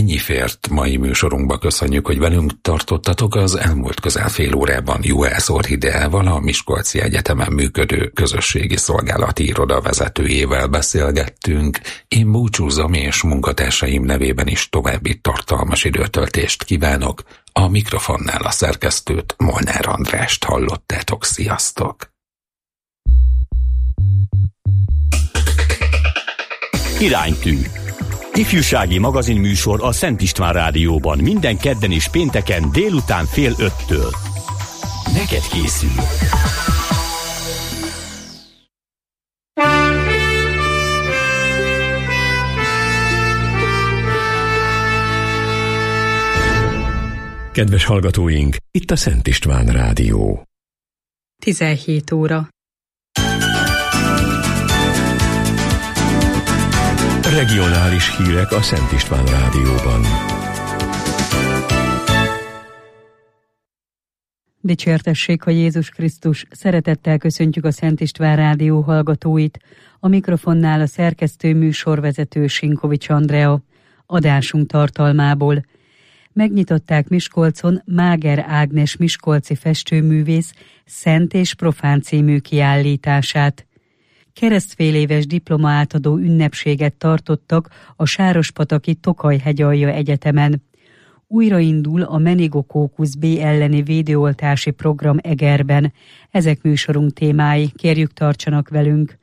Ennyi fért mai műsorunkba. Köszönjük, hogy velünk tartottatok. Az elmúlt közel fél órában Juhász Orhideával, a Miskolci Egyetemen működő közösségi szolgálati iroda vezetőjével beszélgettünk. Én búcsúzom, és munkatársaim nevében is további tartalmas időtöltést kívánok. A mikrofonnál a szerkesztőt, Molnár Andrást hallottátok. Sziasztok! Iránytű. Ifjúsági magazinműsor a Szent István Rádióban minden kedden és pénteken délután 4:30. Neked készül. Kedves hallgatóink, itt a Szent István Rádió. 17 óra. Regionális hírek a Szent István Rádióban. Dicsértessék a Jézus Krisztus, szeretettel köszöntjük a Szent István Rádió hallgatóit. A mikrofonnál a szerkesztő műsorvezető Sinkovics Andrea. Adásunk tartalmából. Megnyitották Miskolcon Máger Ágnes miskolci festőművész Szent és Profán című kiállítását. Keresztféléves diploma átadó ünnepséget tartottak a Sárospataki Tokaj-hegyalja Egyetemen. Újraindul a meningokókusz B elleni védőoltási program Egerben. Ezek műsorunk témái, kérjük tartsanak velünk.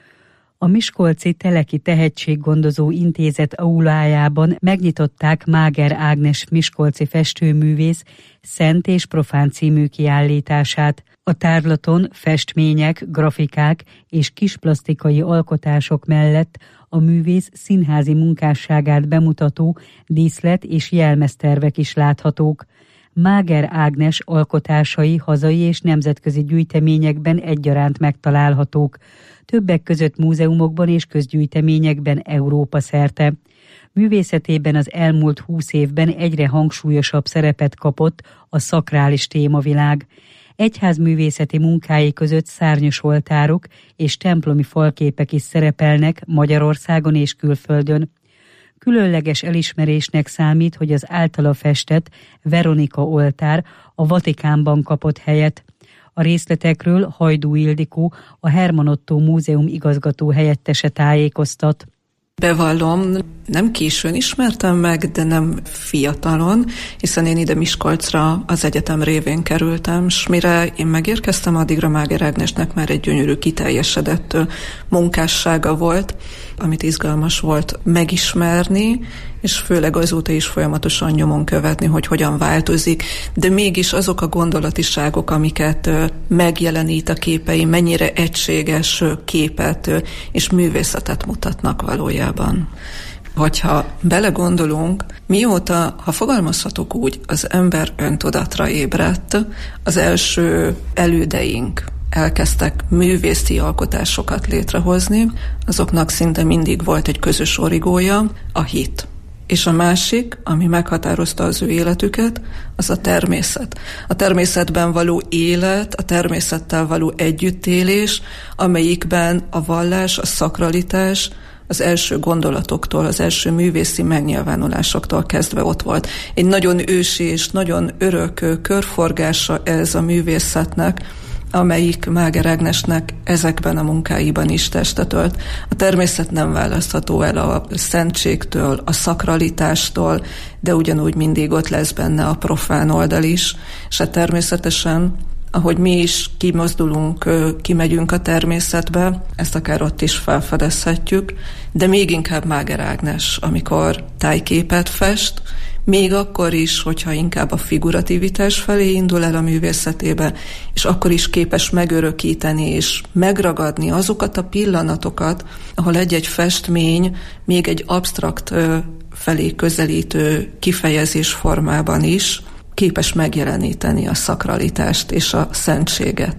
A Miskolci Teleki Tehetséggondozó Intézet aulájában megnyitották Máger Ágnes miskolci festőművész Szent és Profán című kiállítását. A tárlaton festmények, grafikák és kisplasztikai alkotások mellett a művész színházi munkásságát bemutató díszlet- és jelmeztervek is láthatók. Máger Ágnes alkotásai hazai és nemzetközi gyűjteményekben egyaránt megtalálhatók, többek között múzeumokban és közgyűjteményekben Európa szerte. Művészetében az elmúlt 20 évben egyre hangsúlyosabb szerepet kapott a szakrális témavilág. Egyházművészeti munkái között szárnyas oltárok és templomi falképek is szerepelnek Magyarországon és külföldön. Különleges elismerésnek számít, hogy az általa festett Veronika oltár a Vatikánban kapott helyet. A részletekről Hajdú Ildikó, a Herman Ottó Múzeum igazgató helyettese tájékoztat. Bevallom, nem későn ismertem meg, de nem fiatalon, hiszen én ide Miskolcra az egyetem révén kerültem, s mire én megérkeztem, addigra Máger Ágnesnek már egy gyönyörű, kiteljesedett munkássága volt, amit izgalmas volt megismerni, és főleg azóta is folyamatosan nyomon követni, hogy hogyan változik, de mégis azok a gondolatiságok, amiket megjelenít a képei, mennyire egységes képet és művészetet mutatnak valójában. Hogyha belegondolunk, mióta, ha fogalmazhatok úgy, az ember öntudatra ébredt, az első elődeink elkezdtek művészi alkotásokat létrehozni, azoknak szinte mindig volt egy közös origója, a hit. És a másik, ami meghatározta az ő életüket, az a természet. A természetben való élet, a természettel való együttélés, amelyikben a vallás, a szakralitás az első gondolatoktól, az első művészi megnyilvánulásoktól kezdve ott volt. Egy nagyon ősi és nagyon örök körforgása ez a művészetnek, amelyik Máger Ágnesnek ezekben a munkáiban is testet ölt. A természet nem választható el a szentségtől, a szakralitástól, de ugyanúgy mindig ott lesz benne a profán oldal is, és természetesen, ahogy mi is kimozdulunk, kimegyünk a természetbe, ezt akár ott is felfedezhetjük, de még inkább Máger Ágnes, amikor tájképet fest, még akkor is, hogyha inkább a figurativitás felé indul el a művészetébe, és akkor is képes megörökíteni és megragadni azokat a pillanatokat, ahol egy-egy festmény még egy absztrakt felé közelítő kifejezés formában is képes megjeleníteni a szakralitást és a szentséget.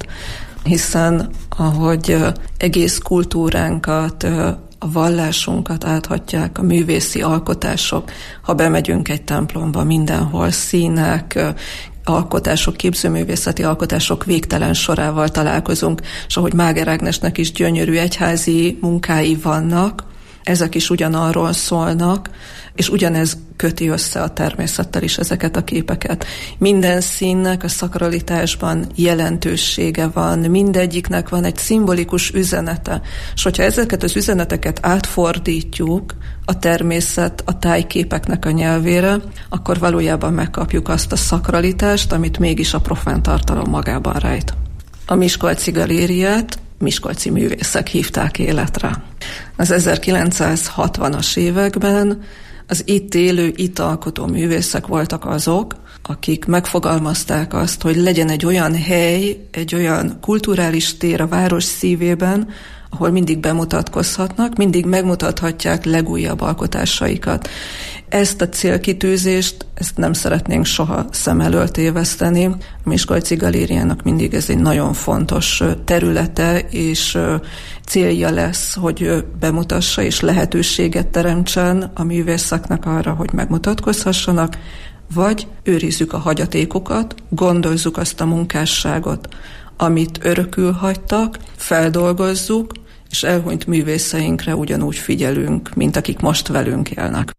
Hiszen ahogy egész kultúránkat, a vallásunkat áthatják a művészi alkotások, ha bemegyünk egy templomba, mindenhol színek, alkotások, képzőművészeti alkotások végtelen sorával találkozunk, és ahogy Máger Ágnesnek is gyönyörű egyházi munkái vannak, ezek is ugyanarról szólnak, és ugyanez köti össze a természettel is ezeket a képeket. Minden színnek a szakralitásban jelentősége van, mindegyiknek van egy szimbolikus üzenete, és hogyha ezeket az üzeneteket átfordítjuk a természet, a tájképeknek a nyelvére, akkor valójában megkapjuk azt a szakralitást, amit mégis a profán tartalom magában rejt. A Miskolci Galériát miskolci művészek hívták életre. Az 1960-as években az itt élő, itt alkotó művészek voltak azok, akik megfogalmazták azt, hogy legyen egy olyan hely, egy olyan kulturális tér a város szívében, ahol mindig bemutatkozhatnak, mindig megmutathatják legújabb alkotásaikat. Ezt a célkitűzést, ezt nem szeretnénk soha szem elől téveszteni. A Miskolci Galériának mindig ez egy nagyon fontos területe, és célja lesz, hogy bemutassa és lehetőséget teremtsen a művészeknek arra, hogy megmutatkozhassanak, vagy őrizzük a hagyatékokat, gondozzuk azt a munkásságot, amit örökül hagytak, feldolgozzuk, és elhunyt művészeinkre ugyanúgy figyelünk, mint akik most velünk élnek.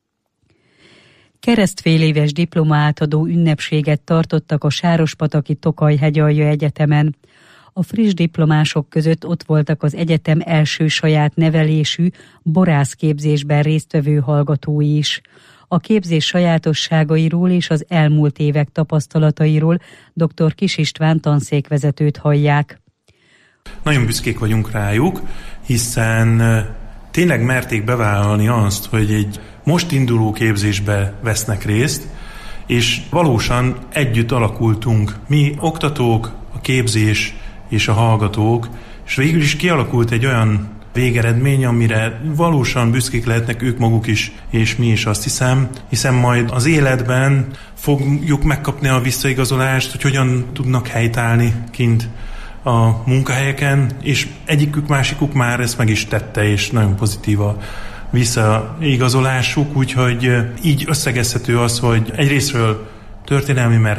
Keresztféléves diplomaátadó ünnepséget tartottak a Sárospataki Tokaj-hegyalja Egyetemen. A friss diplomások között ott voltak az egyetem első saját nevelésű borászképzésben résztvevő hallgatói is. A képzés sajátosságairól és az elmúlt évek tapasztalatairól dr. Kiss István tanszékvezetőt hallják. Nagyon büszkék vagyunk rájuk, hiszen tényleg merték bevállalni azt, hogy egy most induló képzésbe vesznek részt, és valósan együtt alakultunk. Mi oktatók, a képzés és a hallgatók, és végül is kialakult egy olyan végeredmény, amire valósan büszkék lehetnek ők maguk is, és mi is, azt hiszem, hiszen majd az életben fogjuk megkapni a visszaigazolást, hogy hogyan tudnak helytállni kint a munkahelyeken, és egyikük, másikuk már ezt meg is tette, és nagyon pozitív a visszaigazolásuk, úgyhogy így összegezhető az, hogy egyrésztről történelmi, mert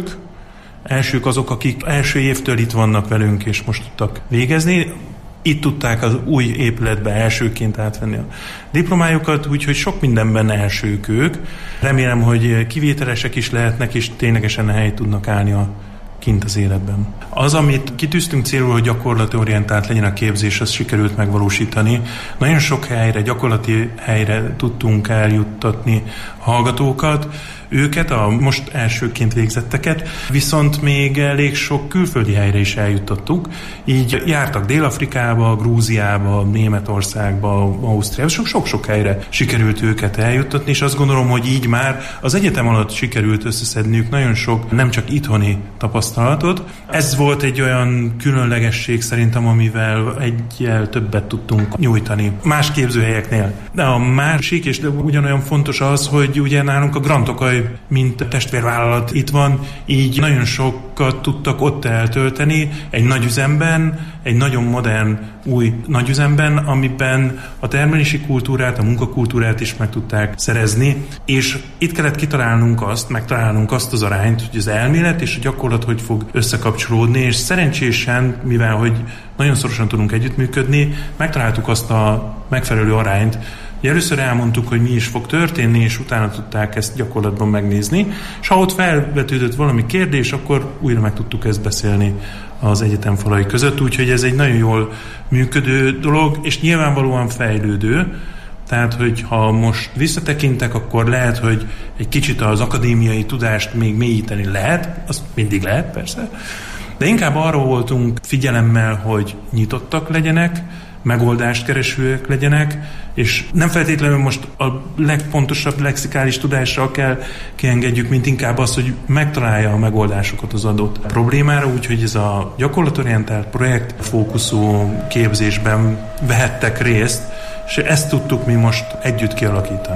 elsők azok, akik első évtől itt vannak velünk, és most tudtak végezni. Itt tudták az új épületbe elsőként átvenni a diplomájukat, úgyhogy sok mindenben elsők ők. Remélem, hogy kivételesek is lehetnek, és ténylegesen helyt tudnak állni kint az életben. Az, amit kitűztünk célul, hogy gyakorlatorientált legyen a képzés, azt sikerült megvalósítani. Nagyon sok helyre, gyakorlati helyre tudtunk eljuttatni hallgatókat, őket, a most elsőként végzetteket, viszont még elég sok külföldi helyre is eljuttattuk. Így jártak Dél-Afrikába, Grúziába, Németországba, Ausztriába, sok-sok helyre sikerült őket eljuttatni, és azt gondolom, hogy így már az egyetem alatt sikerült összeszedniük nagyon sok, nem csak itthoni tapasztalatot. Ez volt egy olyan különlegesség szerintem, amivel egyel többet tudtunk nyújtani más képzőhelyeknél. De a másik, és ugyanolyan fontos az, hogy ugye nálunk a Grand Tokaj mint testvérvállalat itt van, így nagyon sokat tudtak ott eltölteni egy nagyüzemben, egy nagyon modern új nagyüzemben, amiben a termelési kultúrát, a munkakultúrát is meg tudták szerezni, és itt kellett megtalálnunk azt az arányt, hogy az elmélet és a gyakorlat hogy fog összekapcsolódni, és szerencsésen, mivel hogy nagyon szorosan tudunk együttműködni, megtaláltuk azt a megfelelő arányt. Először elmondtuk, hogy mi is fog történni, és utána tudták ezt gyakorlatban megnézni, és ha ott felvetődött valami kérdés, akkor újra meg tudtuk ezt beszélni az egyetem falai között, úgyhogy ez egy nagyon jól működő dolog, és nyilvánvalóan fejlődő. Tehát, hogy ha most visszatekintek, akkor lehet, hogy egy kicsit az akadémiai tudást még mélyíteni lehet, azt mindig lehet persze, de inkább arról voltunk figyelemmel, hogy nyitottak legyenek, megoldást keresőek legyenek, és nem feltétlenül most a legpontosabb lexikális tudással kell kiengedjük, mint inkább az, hogy megtalálja a megoldásokat az adott problémára, úgyhogy ez a gyakorlatorientált projektfókuszú képzésben vehettek részt, és ezt tudtuk mi most együtt kialakítani.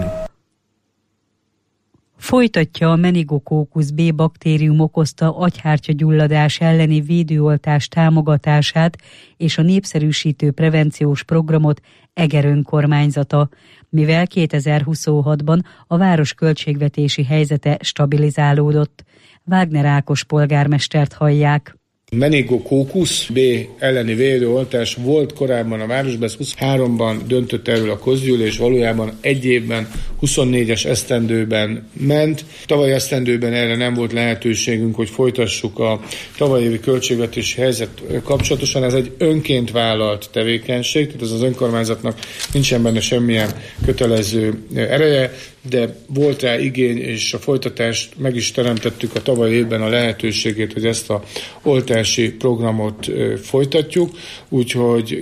Folytatja a meningokókusz B baktérium okozta agyhártyagyulladás elleni védőoltás támogatását és a népszerűsítő prevenciós programot Eger önkormányzata, mivel 2026-ban a város költségvetési helyzete stabilizálódott. Wagner Ákos polgármestert hallják. meningokókusz B elleni védőoltás volt korábban a városban, 23-ban döntött erről a közgyűlés, valójában egy évben, 24-es esztendőben ment. Tavaly esztendőben erre nem volt lehetőségünk, hogy folytassuk a tavalyi évi költségvetési helyzet kapcsolatosan. Ez egy önként vállalt tevékenység, tehát ez az önkormányzatnak nincsen benne semmilyen kötelező ereje, de volt rá igény, és a folytatást meg is teremtettük a tavalyi évben a lehetőségét, hogy ezt a oltási programot folytatjuk, úgyhogy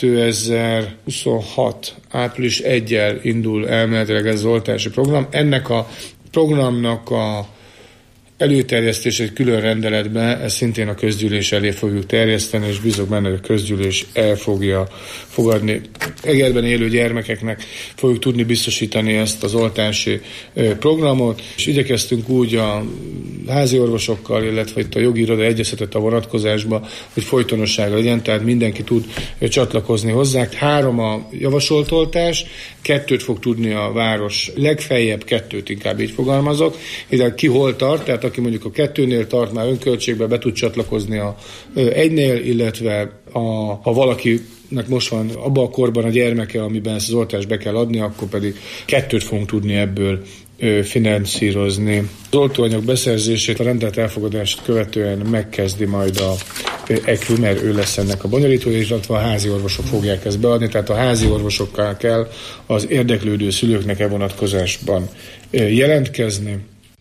2026. április 1-jel indul elméletileg ez az oltási program. Ennek a programnak a előterjesztés egy külön rendeletben, ezt szintén a közgyűlés elé fogjuk terjeszteni, és bízok benne, hogy a közgyűlés el fogja fogadni. Egerben élő gyermekeknek fogjuk tudni biztosítani ezt az oltási programot, és igyekeztünk úgy a házi orvosokkal, illetve itt a jogi iroda egyeztetett a vonatkozásba, hogy folytonossága legyen, tehát mindenki tud csatlakozni hozzá. 3 a javasolt oltás, 2 fog tudni a város, legfeljebb 2, inkább így fogalmazok, de ki hol tart, tehát aki mondjuk a 2-nél tart, már önköltségbe be tud csatlakozni a 1-nél, illetve ha valakinek most van abban a korban a gyermeke, amiben ezt az oltást be kell adni, akkor pedig 2 fogunk tudni ebből finanszírozni. Az oltóanyag beszerzését, a rendelet elfogadását követően megkezdi majd a ECRI, mert ő lesz ennek a bonyolítója, illetve a házi orvosok fogják ezt beadni, tehát a házi orvosokkal kell az érdeklődő szülőknek e vonatkozásban jelentkezni.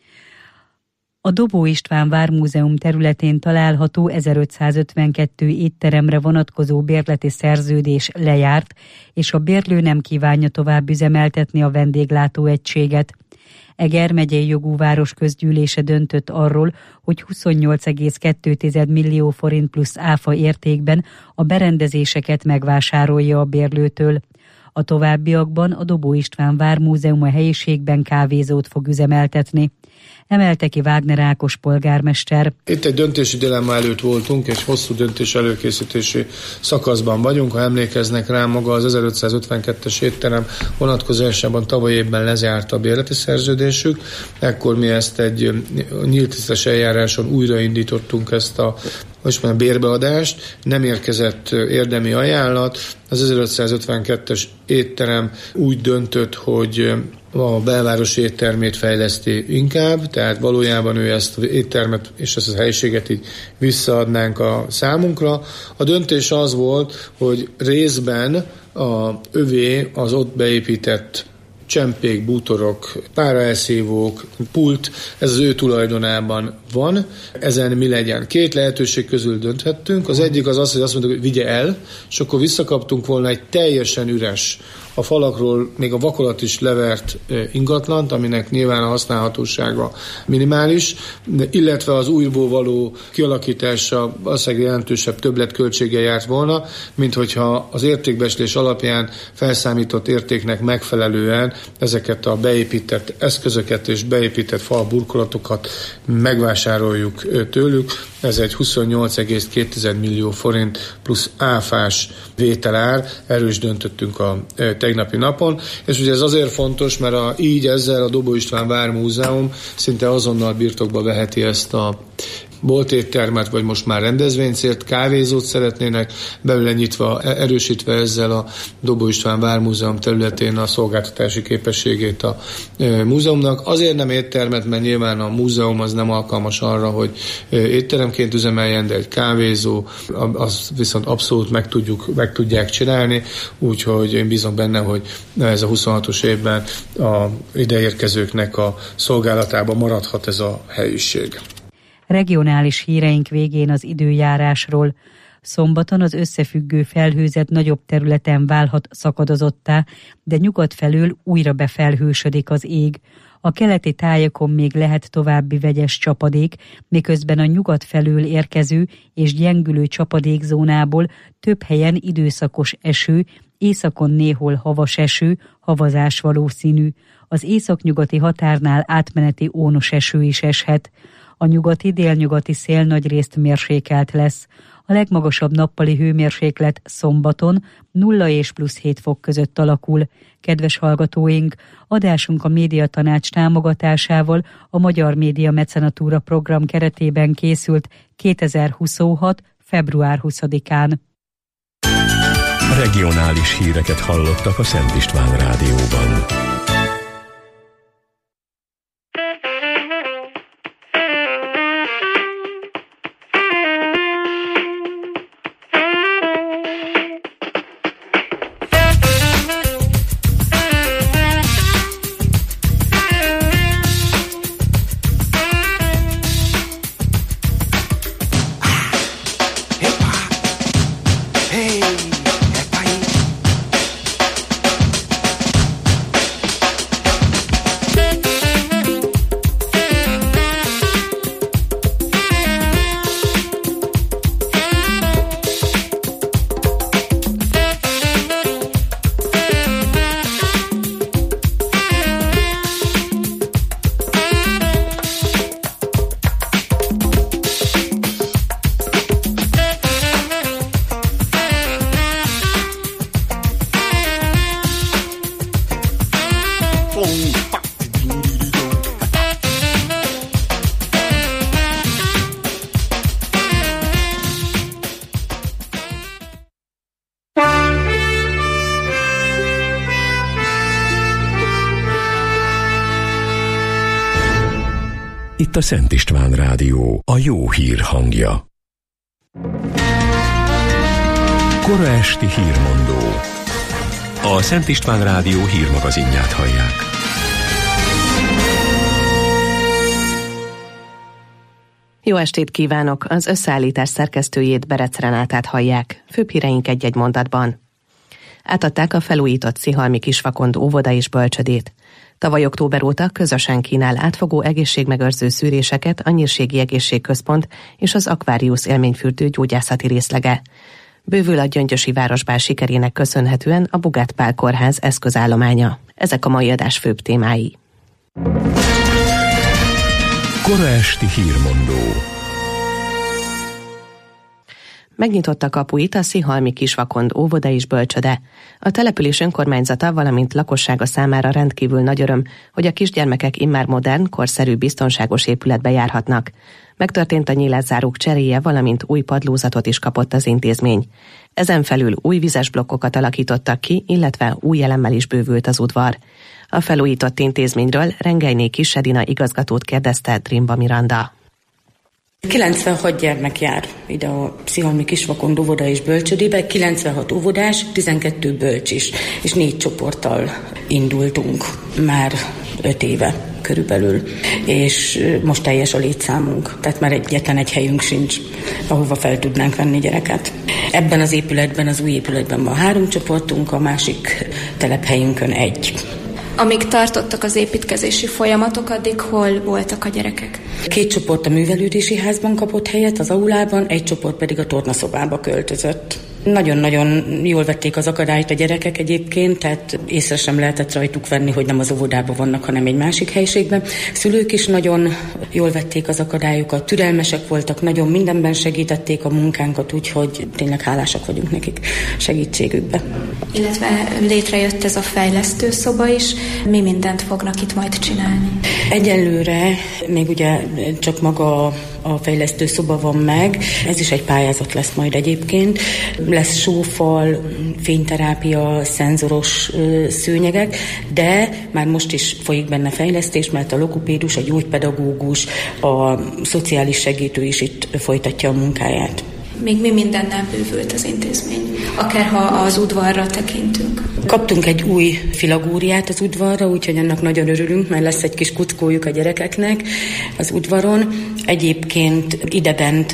A Dobó István Vármúzeum területén található 1552 étteremre vonatkozó bérleti szerződés lejárt, és a bérlő nem kívánja tovább üzemeltetni a vendéglátóegységet. Eger megyei jogú város közgyűlése döntött arról, hogy 28,2 millió forint plusz áfa értékben a berendezéseket megvásárolja a bérlőtől. A továbbiakban a Dobó István Vármúzeum a helyiségben kávézót fog üzemeltetni. Emelte ki Wagner Ákos polgármester. Itt egy döntési dilemma előtt voltunk, és hosszú döntés előkészítési szakaszban vagyunk. Ha emlékeznek rá, maga az 1552-es étterem vonatkozásában tavaly évben lezárta a bérleti szerződésük. Ekkor mi ezt egy nyílt tisztes eljáráson újraindítottunk ezt a bérbeadást, nem érkezett érdemi ajánlat. Az 1552-es étterem úgy döntött, hogy a belvárosi éttermét fejleszti inkább, tehát valójában ő ezt az éttermet és ezt a helyiséget így visszaadnánk a számunkra. A döntés az volt, hogy részben övé az ott beépített csempék, bútorok, páraelszívók, pult, ez az ő tulajdonában van. Ezen mi legyen? 2 lehetőség közül dönthettünk. Az egyik az, hogy azt mondtuk, hogy vigye el, és akkor visszakaptunk volna egy teljesen üres, a falakról még a vakolat is levert ingatlant, aminek nyilván a használhatósága minimális, illetve az újból való kialakítása valószínűleg jelentősebb többletköltséggel járt volna, mint hogyha az értékbeslés alapján felszámított értéknek megfelelően ezeket a beépített eszközöket és beépített falburkolatokat megvásároljuk tőlük. Ez egy 28,2 millió forint plusz áfás vételár, erről is döntöttünk a tegnapi napon, és ugye ez azért fontos, mert így ezzel a Dobó István Vármúzeum szinte azonnal birtokba veheti ezt a boltéttermet, vagy most már rendezvénycélt, kávézót szeretnének belőle nyitva, erősítve ezzel a Dobó István Vármúzeum területén a szolgáltatási képességét a múzeumnak. Azért nem éttermet, mert nyilván a múzeum az nem alkalmas arra, hogy étteremként üzemeljen, de egy kávézó, az viszont abszolút meg tudják csinálni, úgyhogy én bízom benne, hogy ez a 26-os évben a ideérkezőknek a szolgálatában maradhat ez a helyiség. Regionális híreink végén az időjárásról. Szombaton az összefüggő felhőzet nagyobb területen válhat szakadozottá, de nyugat felől újra befelhősödik az ég. A keleti tájakon még lehet további vegyes csapadék, miközben a nyugat felől érkező és gyengülő csapadékzónából több helyen időszakos eső, északon néhol havas eső, havazás valószínű. Az északnyugati határnál átmeneti ónos eső is eshet. A nyugati-délnyugati szél nagyrészt mérsékelt lesz. A legmagasabb nappali hőmérséklet szombaton 0 és +7 fok között alakul. Kedves hallgatóink, adásunk a Médiatanács támogatásával a Magyar Média Mecenatúra program keretében készült 2026. február 20-án. Regionális híreket hallottak a Szent István Rádióban. Itt a Szent István Rádió, a jó hír hangja. Kora esti hírmondó. A Szent István Rádió hírmagazinját hallják. Jó estét kívánok! Az összeállítás szerkesztőjét, Berec Renátát hallják. Főbb híreink egy-egy mondatban. Átadták a felújított Szihalmi Kisvakond óvoda és bölcsödét. Tavaly október óta közösen kínál átfogó egészségmegőrző szűréseket a Nyírségi Egészségközpont és az Aquarius élményfürdő gyógyászati részlege. Bővül a gyöngyösi városbál sikerének köszönhetően a Bugát Pál Kórház eszközállománya. Ezek a mai adás főbb témái. Kora esti hírmondó. Megnyitotta kapuit a Szihalmi Kisvakond óvoda és bölcsöde. A település önkormányzata, valamint lakossága számára rendkívül nagy öröm, hogy a kisgyermekek immár modern, korszerű, biztonságos épületbe járhatnak. Megtörtént a nyílászárók cseréje, valamint új padlózatot is kapott az intézmény. Ezen felül új vizes blokkokat alakítottak ki, illetve új elemmel is bővült az udvar. A felújított intézményről Rengelyné Kis Edina igazgatót kérdezte Drimba Miranda. 96 gyermek jár ide a Szihalmi Kisvakond óvoda és bölcsödébe, 96 óvodás, 12 bölcs is, és 4 csoporttal indultunk már 5 éve körülbelül, és most teljes a létszámunk, tehát már egyetlen egy helyünk sincs, ahova fel tudnánk venni gyereket. Ebben az épületben, az új épületben van 3 csoportunk, a másik telephelyünkön 1. Amíg tartottak az építkezési folyamatok, addig hol voltak a gyerekek? 2 csoport a művelődési házban kapott helyet, az aulában, 1 csoport pedig a tornaszobába költözött. Nagyon-nagyon jól vették az akadályt a gyerekek egyébként, tehát észre sem lehetett rajtuk venni, hogy nem az óvodában vannak, hanem egy másik helyiségben. Szülők is nagyon jól vették az akadályokat, türelmesek voltak, nagyon mindenben segítették a munkánkat, úgyhogy tényleg hálásak vagyunk nekik segítségükbe. Illetve létrejött ez a fejlesztő szoba is. Mi mindent fognak itt majd csinálni? Egyelőre még ugye csak maga a fejlesztő szoba van meg, ez is egy pályázat lesz majd egyébként. Lesz sófal, fényterápia, szenzoros szőnyegek, de már most is folyik benne fejlesztés, mert a logopédus, a gyógypedagógus, a szociális segítő is itt folytatja a munkáját. Még mi mindennel bővült az intézmény, akár ha az udvarra tekintünk? Kaptunk egy új filagóriát az udvarra, úgyhogy annak nagyon örülünk, mert lesz egy kis kuckójuk a gyerekeknek az udvaron. Egyébként idebent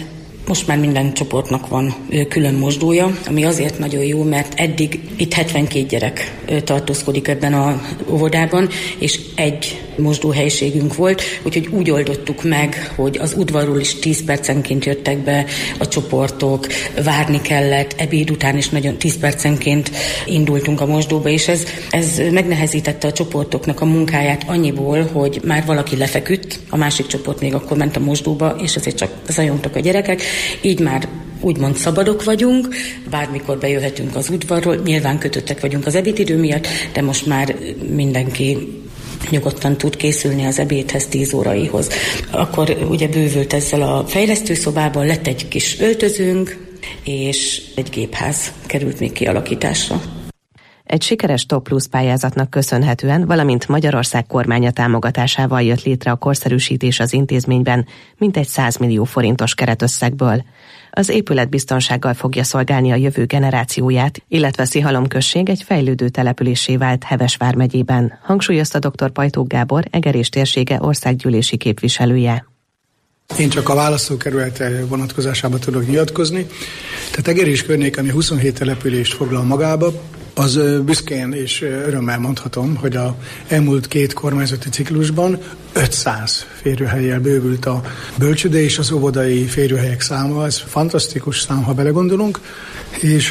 Most már minden csoportnak van külön mosdója, ami azért nagyon jó, mert eddig itt 72 gyerek tartózkodik ebben az óvodában, és egy mosdóhelyiségünk volt, úgyhogy úgy oldottuk meg, hogy az udvarról is 10 percenként jöttek be a csoportok, várni kellett, ebéd után is nagyon 10 percenként indultunk a mosdóba, és ez megnehezítette a csoportoknak a munkáját annyiból, hogy már valaki lefeküdt, a másik csoport még akkor ment a mosdóba, és azért csak zajongtak a gyerekek, így már úgymond szabadok vagyunk, bármikor bejöhetünk az udvarról, nyilván kötöttek vagyunk az ebédidő miatt, de most már mindenki nyugodtan tud készülni az ebédhez 10 óraihoz. Akkor ugye bővült ezzel a fejlesztőszobában, lett egy kis öltözőnk, és egy gépház került még kialakításra. Egy sikeres Top Plus pályázatnak köszönhetően, valamint Magyarország kormánya támogatásával jött létre a korszerűsítés az intézményben mintegy 100 millió forintos keretösszegből. Az épület biztonsággal fogja szolgálni a jövő generációját, illetve Szihalom község egy fejlődő településé vált Heves vármegyében, hangsúlyozta dr. Pajtók Gábor, Egerés térsége országgyűlési képviselője. Én csak a választókerület vonatkozásában tudok nyilatkozni. Tehát Egerés környék, ami 27 települést foglal magába, az büszkén és örömmel mondhatom, hogy a elmúlt 2 kormányzati ciklusban 500 férőhellyel bővült a bölcsőde és az óvodai férőhelyek száma. Ez fantasztikus szám, ha belegondolunk, és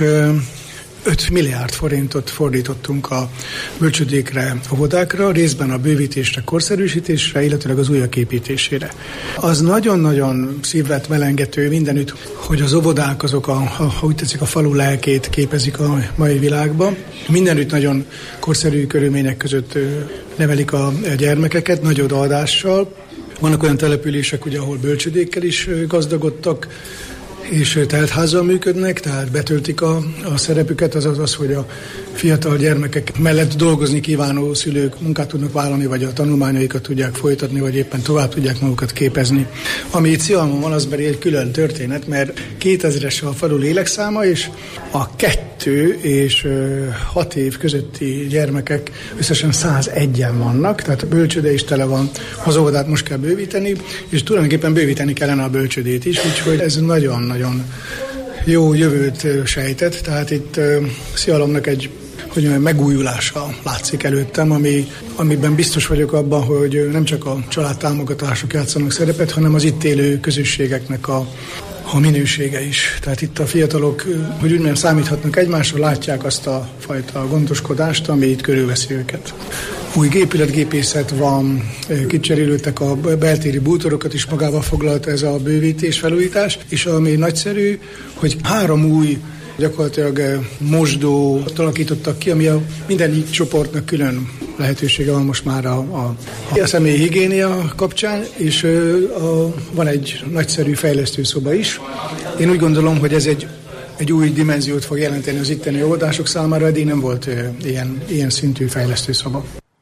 5 milliárd forintot fordítottunk a bölcsődékre, óvodákra, részben a bővítésre, korszerűsítésre, illetőleg az újak építésére. Az nagyon-nagyon szívvet melengető mindenütt, hogy az óvodák azok, ha úgy tetszik, a falu lelkét képezik a mai világban. Mindenütt nagyon korszerű körülmények között nevelik a gyermekeket, nagy odaadással. Vannak olyan települések, ugye, ahol bölcsődékkel is gazdagodtak, és teltházzal működnek, tehát betöltik a szerepüket, azaz az, hogy a fiatal gyermekek mellett dolgozni kívánó szülők munkát tudnak vállalni, vagy a tanulmányaikat tudják folytatni, vagy éppen tovább tudják magukat képezni. Ami itt Szihalmon van, az pedig egy külön történet, mert 2000-es a falu lélekszáma, és a 2 és 6 év közötti gyermekek összesen 101-en vannak, tehát a bölcsőde is tele van, az óvodát most kell bővíteni, és tulajdonképpen bővíteni kellene a bölcsődét is, úgyhogy ez nagyon jó jövőt sejtett, tehát itt Szihalomnak egy megújulása látszik előttem, amiben biztos vagyok abban, hogy nem csak a családtámogatások játszanak szerepet, hanem az itt élő közösségeknek a minősége is. Tehát itt a fiatalok, hogy úgy mondjam, számíthatnak egymásra, látják azt a fajta gondoskodást, ami itt körülveszi őket. Új épületgépészet van, kicserélődtek a beltéri bútorokat is magába foglalt ez a bővítés, felújítás, és ami nagyszerű, hogy 3 új gyakorlatilag mosdót alakítottak ki, ami a minden csoportnak külön lehetősége van most már a személyi higiénia kapcsán, és van egy nagyszerű fejlesztőszoba is. Én úgy gondolom, hogy ez egy új dimenziót fog jelenteni az itteni óvodások számára, eddig nem volt ilyen szintű fejlesztőszoba.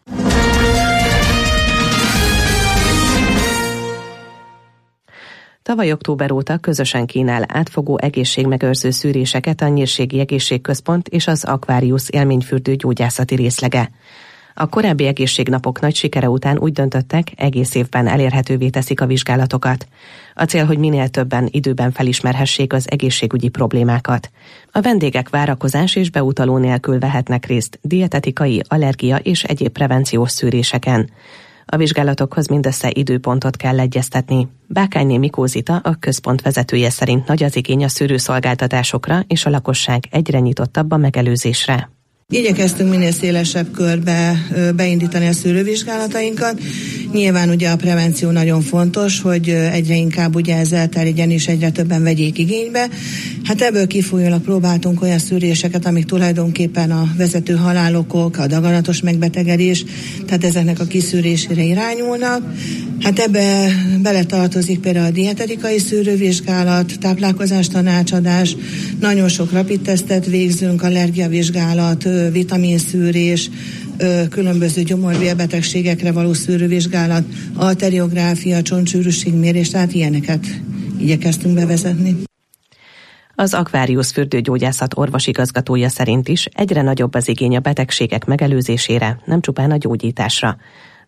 Tavaly október óta közösen kínál átfogó egészségmegőrző szűréseket a Nyírségi Egészségközpont és az Aquarius élményfürdő gyógyászati részlege. A korábbi egészségnapok nagy sikere után úgy döntöttek, egész évben elérhetővé teszik a vizsgálatokat. A cél, hogy minél többen időben felismerhessék az egészségügyi problémákat. A vendégek várakozás és beutaló nélkül vehetnek részt dietetikai, allergia és egyéb prevenciós szűréseken. A vizsgálatokhoz mindössze időpontot kell egyeztetni. Bákányné Mikózita, a központ vezetője szerint nagy az igény a szűrőszolgáltatásokra, és a lakosság egyre nyitottabb a megelőzésre. Igyekeztünk minél szélesebb körbe beindítani a szűrővizsgálatainkat. Nyilván ugye a prevenció nagyon fontos, hogy egyre inkább ugye ez elterjedjen és egyre többen vegyék igénybe. Hát ebből kifolyólag próbáltunk olyan szűréseket, amik tulajdonképpen a vezető halálokok, a daganatos megbetegedés, tehát ezeknek a kiszűrésére irányulnak. Hát ebbe beletartozik például a dietetikai szűrővizsgálat, táplálkozás tanácsadás, nagyon sok rapid tesztet végzünk, allergiavizsgálat, vitaminszűrés, különböző gyomorbélbetegségekre való szűrővizsgálat, arteriográfia, csontsűrűségmérés, tehát ilyeneket igyekeztünk bevezetni. Az Aquarius fürdőgyógyászat orvosigazgatója szerint is egyre nagyobb az igény a betegségek megelőzésére, nem csupán a gyógyításra.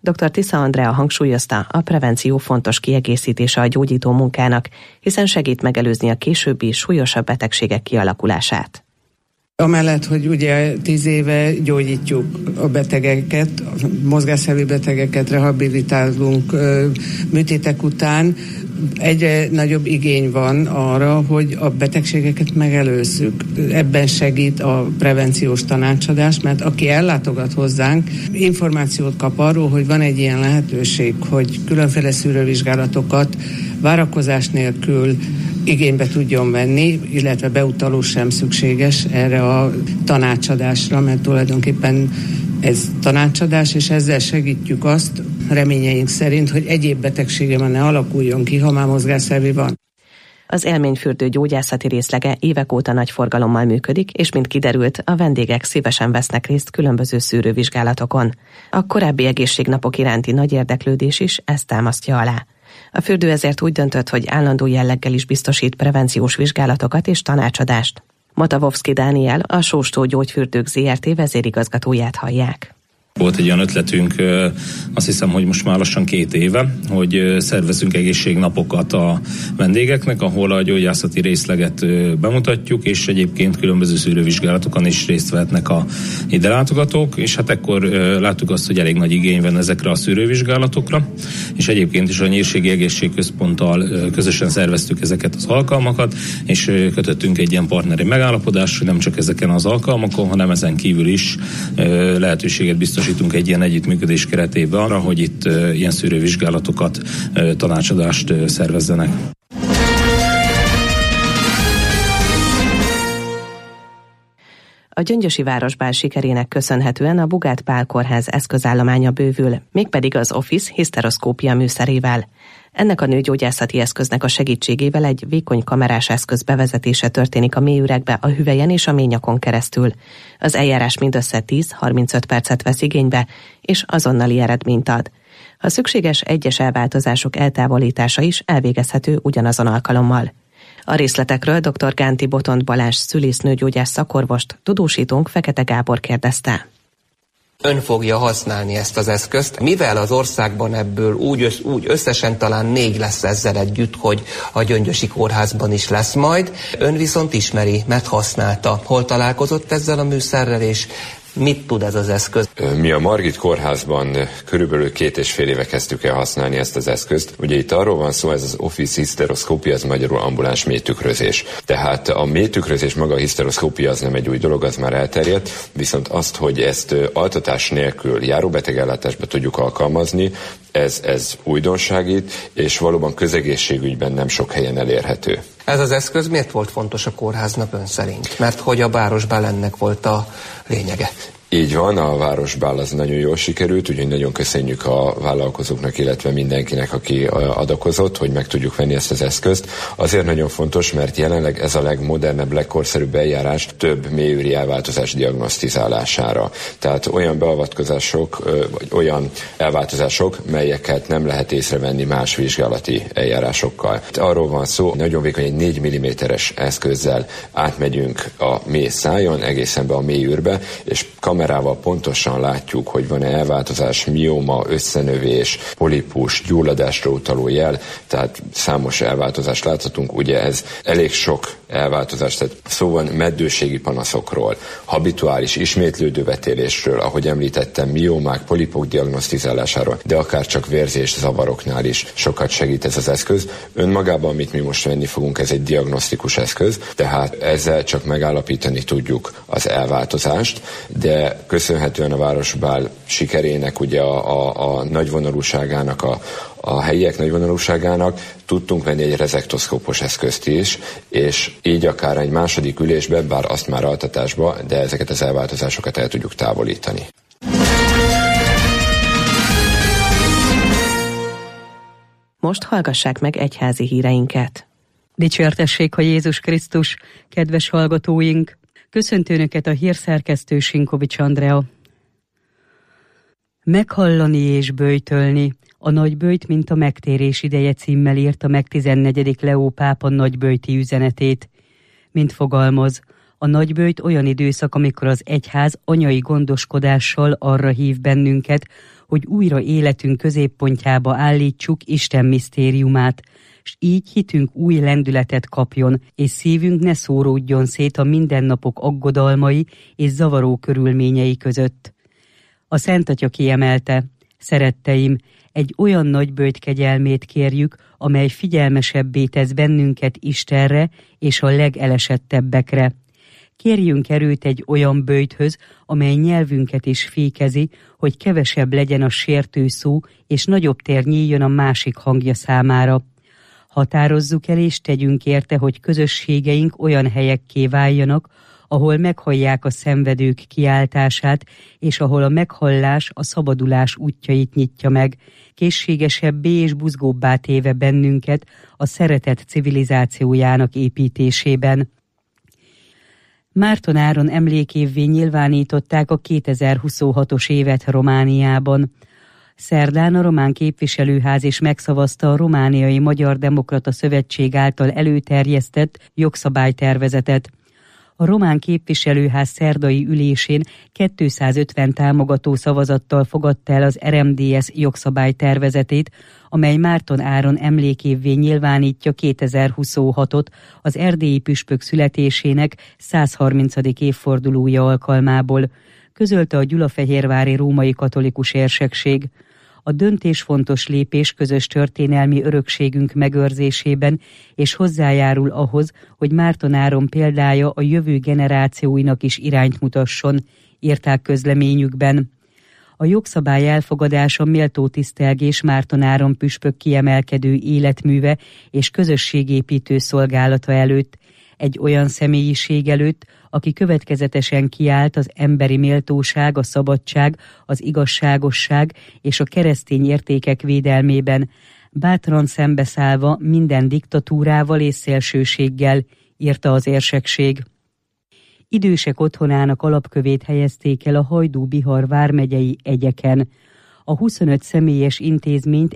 Dr. Tisza Andrea hangsúlyozta, a prevenció fontos kiegészítése a gyógyító munkának, hiszen segít megelőzni a későbbi súlyosabb betegségek kialakulását. Amellett, hogy ugye 10 éve gyógyítjuk a betegeket, a mozgásszervi betegeket rehabilitálunk műtétek után, egyre nagyobb igény van arra, hogy a betegségeket megelőzzük. Ebben segít a prevenciós tanácsadás, mert aki ellátogat hozzánk, információt kap arról, hogy van egy ilyen lehetőség, hogy különféle szűrővizsgálatokat várakozás nélkül igénybe tudjon venni, illetve beutaló sem szükséges erre a tanácsadásra, mert tulajdonképpen ez tanácsadás, és ezzel segítjük azt, reményeink szerint, hogy egyéb betegsége ne alakuljon ki, ha már mozgásszervi van. Az élményfürdő gyógyászati részlege évek óta nagy forgalommal működik, és mint kiderült, a vendégek szívesen vesznek részt különböző szűrővizsgálatokon. A korábbi egészségnapok iránti nagy érdeklődés is ezt támasztja alá. A fürdő ezért úgy döntött, hogy állandó jelleggel is biztosít prevenciós vizsgálatokat és tanácsadást. Matavovszki Dániel, a Sóstó Gyógyfürdők Zrt. Vezérigazgatóját hallják. Volt egy olyan ötletünk, azt hiszem, hogy most már lassan 2 éve, hogy szervezünk egészségnapokat a vendégeknek, ahol a gyógyászati részleget bemutatjuk, és egyébként különböző szűrővizsgálatokon is részt vehetnek a ide látogatók, és hát ekkor láttuk azt, hogy elég nagy igény van ezekre a szűrővizsgálatokra, és egyébként is a Nyírségi Egészségközponttal közösen szerveztük ezeket az alkalmakat, és kötöttünk egy ilyen partneri megállapodást, hogy nem csak ezeken az alkalmakon, hanem ezen kívül is lehetőséget biztosítunk egy ilyen együttműködés keretében arra, hogy itt ilyen szűrővizsgálatokat, tanácsadást szervezzenek. A gyöngyösi városbál sikerének köszönhetően a Bugát Pál Kórház eszközállománya bővül, mégpedig az Office hiszteroszkópia műszerével. Ennek a nőgyógyászati eszköznek a segítségével egy vékony kamerás eszköz bevezetése történik a mélyüregbe, a hüvelyen és a ményakon keresztül. Az eljárás mindössze 10-35 percet vesz igénybe, és azonnali eredményt ad. Ha szükséges, egyes elváltozások eltávolítása is elvégezhető ugyanazon alkalommal. A részletekről dr. Gánti Botont Balázs szülésznőgyógyász szakorvost, tudósítónk Fekete Gábor kérdezte. Ön fogja használni ezt az eszközt, mivel az országban ebből úgy összesen talán 4 lesz ezzel együtt, hogy a Gyöngyösi Kórházban is lesz majd. Ön viszont ismeri, mert használta. Hol találkozott ezzel a műszerrel, és mit tud ez az eszköz? Mi a Margit Kórházban körülbelül 2,5 éve kezdtük el használni ezt az eszközt. Ugye itt arról van szó, ez az Office hiszteroszkópia, ez magyarul ambuláns mélytükrözés. Tehát a mélytükrözés maga a hiszteroszkópia az nem egy új dolog, az már elterjedt, viszont azt, hogy ezt altatás nélkül járóbetegellátásba tudjuk alkalmazni, ez újdonság itt, és valóban közegészségügyben nem sok helyen elérhető. Ez az eszköz miért volt fontos a kórháznak ön szerint? Mert hogy a városbál ennek volt a lényege? Így van, a városbál az nagyon jól sikerült, úgyhogy nagyon köszönjük a vállalkozóknak, illetve mindenkinek, aki adakozott, hogy meg tudjuk venni ezt az eszközt. Azért nagyon fontos, mert jelenleg ez a legmodernebb, legkorszerűbb eljárás több mélyűri elváltozás diagnosztizálására. Tehát olyan beavatkozások, vagy olyan elváltozások, melyeket nem lehet észrevenni más vizsgálati eljárásokkal. Arról van szó, nagyon vékony egy 4 mm-es eszközzel átmegyünk a mély szájon, egészen be a mélyűrbe, és kamerával pontosan látjuk, hogy van-e elváltozás, mióma, összenövés, polipus, gyulladásra utaló jel, tehát számos elváltozást láthatunk. Ugye ez elég sok elváltozás, tehát szó van meddőségi panaszokról, habituális ismétlődő vetélésről, ahogy említettem, miómák, polipok diagnosztizálásáról, de akár csak vérzés zavaroknál is sokat segít ez az eszköz. Önmagában, amit mi most venni fogunk, ez egy diagnosztikus eszköz, tehát ezzel csak megállapítani tudjuk az elváltozást, de köszönhetően a városbál sikerének, ugye a nagyvonalúságának, a helyiek nagyvonalúságának tudtunk venni egy rezektoszkópos eszközt is, és így akár egy második ülésben, bár azt már altatásba, de ezeket az elváltozásokat el tudjuk távolítani. Most hallgassák meg egyházi híreinket. Dicsértessék a Jézus Krisztus, kedves hallgatóink! Köszöntő Önöket a hírszerkesztő Sinkovics Andrea. Meghallani és böjtölni. A nagyböjt, mint a megtérés ideje címmel írta meg 14. Leó pápa nagyböjti üzenetét. Mint fogalmaz, a nagyböjt olyan időszak, amikor az egyház anyai gondoskodással arra hív bennünket, hogy újra életünk középpontjába állítsuk Isten misztériumát, s így hitünk új lendületet kapjon, és szívünk ne szóródjon szét a mindennapok aggodalmai és zavaró körülményei között. A Szent Atya kiemelte: szeretteim, egy olyan nagyböjt kegyelmét kérjük, amely figyelmesebbé tesz bennünket Istenre és a legelesettebbekre. Kérjünk erőt egy olyan böjthöz, amely nyelvünket is fékezi, hogy kevesebb legyen a sértő szó, és nagyobb tér nyíljon a másik hangja számára. Határozzuk el és tegyünk érte, hogy közösségeink olyan helyekké váljanak, ahol meghallják a szenvedők kiáltását, és ahol a meghallás a szabadulás útjait nyitja meg, készségesebbé és buzgóbbá téve bennünket a szeretet civilizációjának építésében. Márton Áron emlékévvé nyilvánították a 2026-os évet Romániában. Szerdán a román képviselőház is megszavazta a Romániai Magyar Demokrata Szövetség által előterjesztett jogszabálytervezetet. A román képviselőház szerdai ülésén 250 támogató szavazattal fogadta el az RMDSZ jogszabálytervezetét, amely Márton Áron emlékévvé nyilvánítja 2026-ot, az erdélyi püspök születésének 130. évfordulója alkalmából, közölte a gyulafehérvári római katolikus érsekség. A döntés fontos lépés közös történelmi örökségünk megőrzésében, és hozzájárul ahhoz, hogy Márton Áron példája a jövő generációinak is irányt mutasson, írták közleményükben. A jogszabály elfogadása méltó tisztelgés Márton Áron püspök kiemelkedő életműve és közösségépítő szolgálata előtt, egy olyan személyiség előtt, aki következetesen kiállt az emberi méltóság, a szabadság, az igazságosság és a keresztény értékek védelmében, bátran szembeszállva minden diktatúrával és szélsőséggel, írta az érsekség. Idősek otthonának alapkövét helyezték el a Hajdú-Bihar vármegyei Egyeken. A 25 személyes intézményt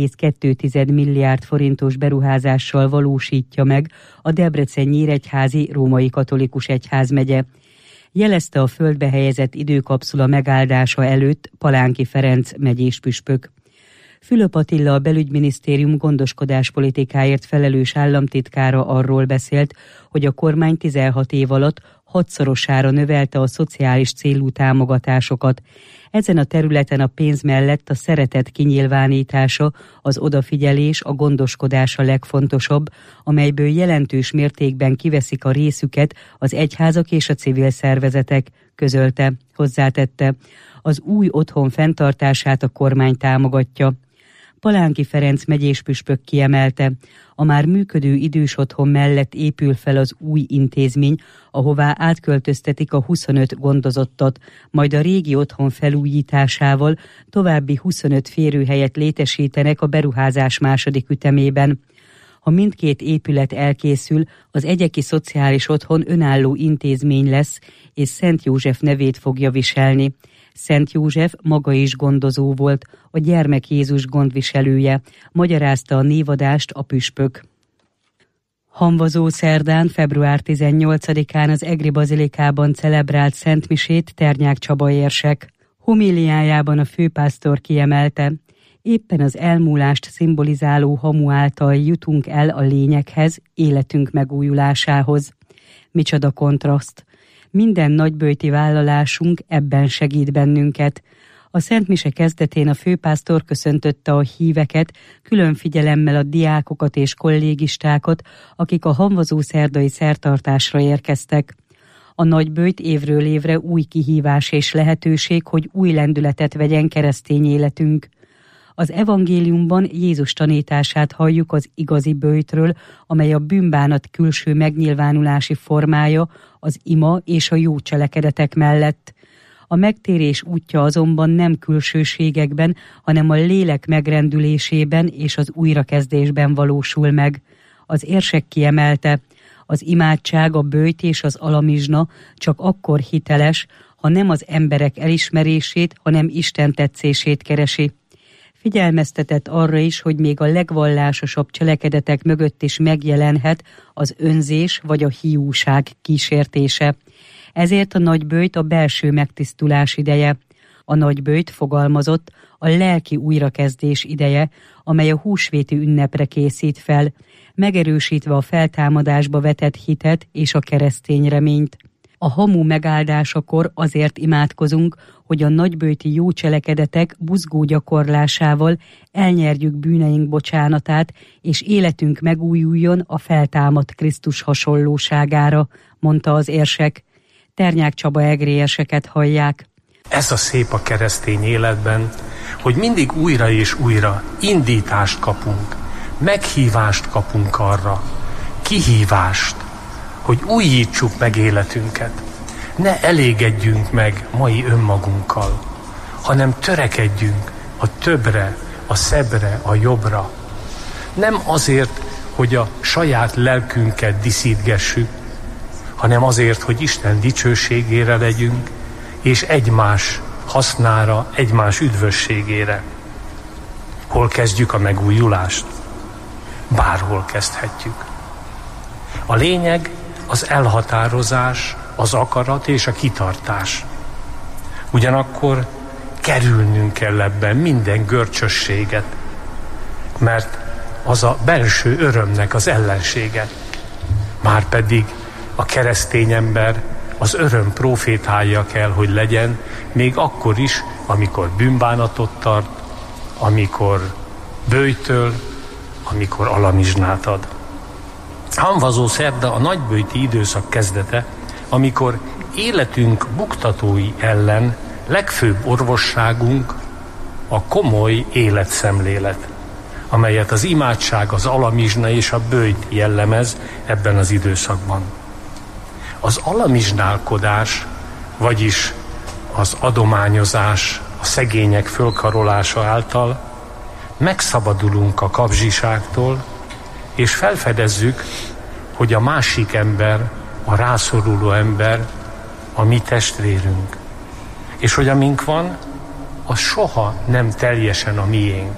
1,2 milliárd forintos beruházással valósítja meg a Debrecen-Nyíregyházi Római Katolikus Egyházmegye. Jelezte a földbe helyezett időkapszula megáldása előtt Palánki Ferenc megyés püspök. Fülöp Attila, a belügyminisztérium gondoskodáspolitikáért felelős államtitkára arról beszélt, hogy a kormány 16 év alatt 6-szorosára növelte a szociális célú támogatásokat. Ezen a területen a pénz mellett a szeretet kinyilvánítása, az odafigyelés, a gondoskodás a legfontosabb, amelyből jelentős mértékben kiveszik a részüket az egyházak és a civil szervezetek, közölte, hozzátette. Az új otthon fenntartását a kormány támogatja. Palánki Ferenc megyés püspök kiemelte, a már működő idős otthon mellett épül fel az új intézmény, ahová átköltöztetik a 25 gondozottat, majd a régi otthon felújításával további 25 férőhelyet létesítenek a beruházás második ütemében. Ha mindkét épület elkészül, az Egyeki Szociális Otthon önálló intézmény lesz, és Szent József nevét fogja viselni. Szent József maga is gondozó volt, a Gyermek Jézus gondviselője, magyarázta a névadást a püspök. Hamvazó szerdán, február 18-án az Egri Bazilikában celebrált szentmisét Ternyák Csaba érsek. Homíliájában a főpásztor kiemelte, éppen az elmúlást szimbolizáló hamu által jutunk el a lényeghez, életünk megújulásához. Micsoda kontraszt! Minden nagyböjti vállalásunk ebben segít bennünket. A szentmise kezdetén a főpásztor köszöntötte a híveket, külön figyelemmel a diákokat és kollégistákat, akik a hamvazó szerdai szertartásra érkeztek. A nagyböjt évről évre új kihívás és lehetőség, hogy új lendületet vegyen keresztény életünk. Az evangéliumban Jézus tanítását halljuk az igazi böjtről, amely a bűnbánat külső megnyilvánulási formája, az ima és a jó cselekedetek mellett. A megtérés útja azonban nem külsőségekben, hanem a lélek megrendülésében és az újrakezdésben valósul meg. Az érsek kiemelte, az imádság, a böjt és az alamizsna csak akkor hiteles, ha nem az emberek elismerését, hanem Isten tetszését keresi. Figyelmeztetett arra is, hogy még a legvallásosabb cselekedetek mögött is megjelenhet az önzés vagy a hiúság kísértése. Ezért a nagyböjt a belső megtisztulás ideje. A nagyböjt, fogalmazott, a lelki újrakezdés ideje, amely a húsvéti ünnepre készít fel, megerősítve a feltámadásba vetett hitet és a keresztény reményt. A hamu megáldásakor azért imádkozunk, hogy a nagyböjti jó cselekedetek buzgó gyakorlásával elnyerjük bűneink bocsánatát, és életünk megújuljon a feltámadt Krisztus hasonlóságára, mondta az érsek. Ternyák Csaba egrélyeseket hallják. Ez a szép a keresztény életben, hogy mindig újra és újra indítást kapunk, meghívást kapunk arra, kihívást, hogy újítsuk meg életünket. Ne elégedjünk meg mai önmagunkkal, hanem törekedjünk a többre, a szebbre, a jobbra. Nem azért, hogy a saját lelkünket diszítgessük, hanem azért, hogy Isten dicsőségére legyünk, és egymás hasznára, egymás üdvösségére. Hol kezdjük a megújulást? Bárhol kezdhetjük. A lényeg az elhatározás, az akarat és a kitartás. Ugyanakkor kerülnünk kell ebben minden görcsösséget, mert az a belső örömnek az ellensége. Márpedig a keresztény ember az öröm prófétája kell, hogy legyen, még akkor is, amikor bűnbánatot tart, amikor böjtöl, amikor alamizsnát ad. Hamvazó szerda a nagyböjti időszak kezdete, amikor életünk buktatói ellen legfőbb orvosságunk a komoly életszemlélet, amelyet az imádság, az alamizsna és a böjt jellemez ebben az időszakban. Az alamizsnálkodás, vagyis az adományozás, a szegények fölkarolása által megszabadulunk a kapzsiságtól, és felfedezzük, hogy a másik ember, a rászoruló ember a mi testvérünk. És hogy amink van, az soha nem teljesen a miénk.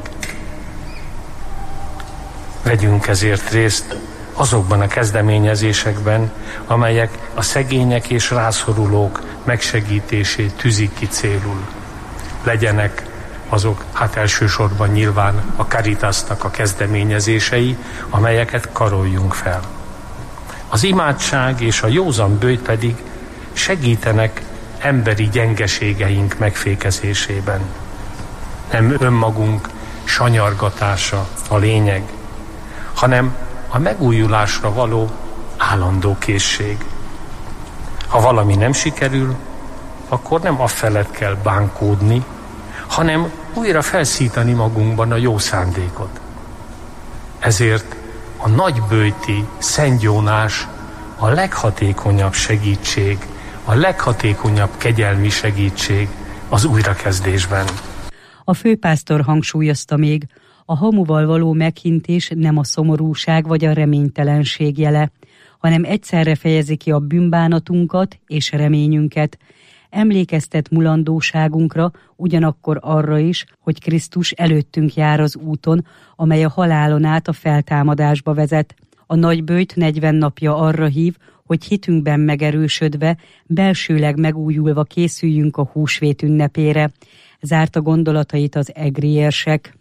Vegyünk ezért részt azokban a kezdeményezésekben, amelyek a szegények és rászorulók megsegítését tűzik ki célul. Legyenek azok elsősorban nyilván a Caritasnak a kezdeményezései, amelyeket karoljunk fel. Az imádság és a józan böjt pedig segítenek emberi gyengeségeink megfékezésében. Nem önmagunk sanyargatása a lényeg, hanem a megújulásra való állandó készség. Ha valami nem sikerül, akkor nem afelett kell bánkódni, hanem újra felszítani magunkban a jó szándékot. Ezért a nagyböjti szentgyónás a leghatékonyabb segítség, a leghatékonyabb kegyelmi segítség az újrakezdésben. A főpásztor hangsúlyozta még, a hamuval való meghintés nem a szomorúság vagy a reménytelenség jele, hanem egyszerre fejezi ki a bűnbánatunkat és reményünket. Emlékeztet mulandóságunkra, ugyanakkor arra is, hogy Krisztus előttünk jár az úton, amely a halálon át a feltámadásba vezet. A nagyböjt 40 napja arra hív, hogy hitünkben megerősödve, belsőleg megújulva készüljünk a húsvét ünnepére. Zárta gondolatait az egrélyesek.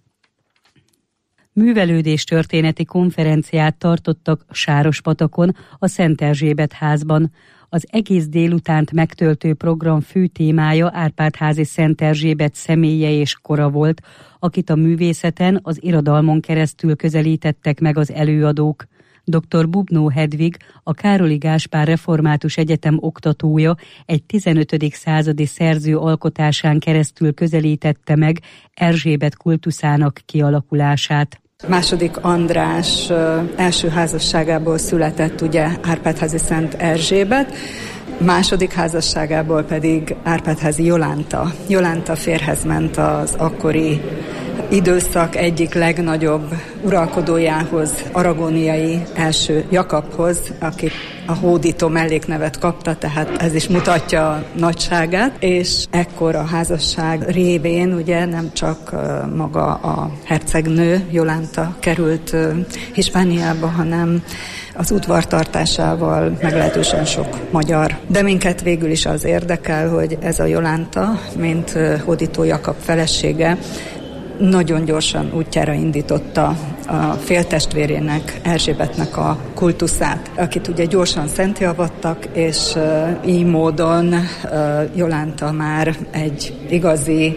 Művelődés történeti konferenciát tartottak Sárospatakon, a Szent Erzsébet házban. Az egész délutánt megtöltő program fő témája Árpád-házi Szent Erzsébet személye és kora volt, akit a művészeten, az irodalmon keresztül közelítettek meg az előadók. Dr. Bubnó Hedvig, a Károli Gáspár Református Egyetem oktatója egy 15. századi szerző alkotásán keresztül közelítette meg Erzsébet kultuszának kialakulását. II. András első házasságából született ugye Árpád-házi Szent Erzsébet, második házasságából pedig Árpád-házi Jolánta. Jolánta férjhez ment az akkori időszak egyik legnagyobb uralkodójához, aragóniai első Jakabhoz, aki a hódító melléknevet kapta, tehát ez is mutatja a nagyságát, és ekkor a házasság révén ugye nem csak maga a hercegnő Jolanta került Hispániába, hanem az udvartartásával meglehetősen sok magyar. De minket végül is az érdekel, hogy ez a Jolanta, mint hódító Jakab felesége, nagyon gyorsan útjára indította a féltestvérének, Erzsébetnek a kultuszát, akit ugye gyorsan szentté avattak, és így módon Jolanta már egy igazi,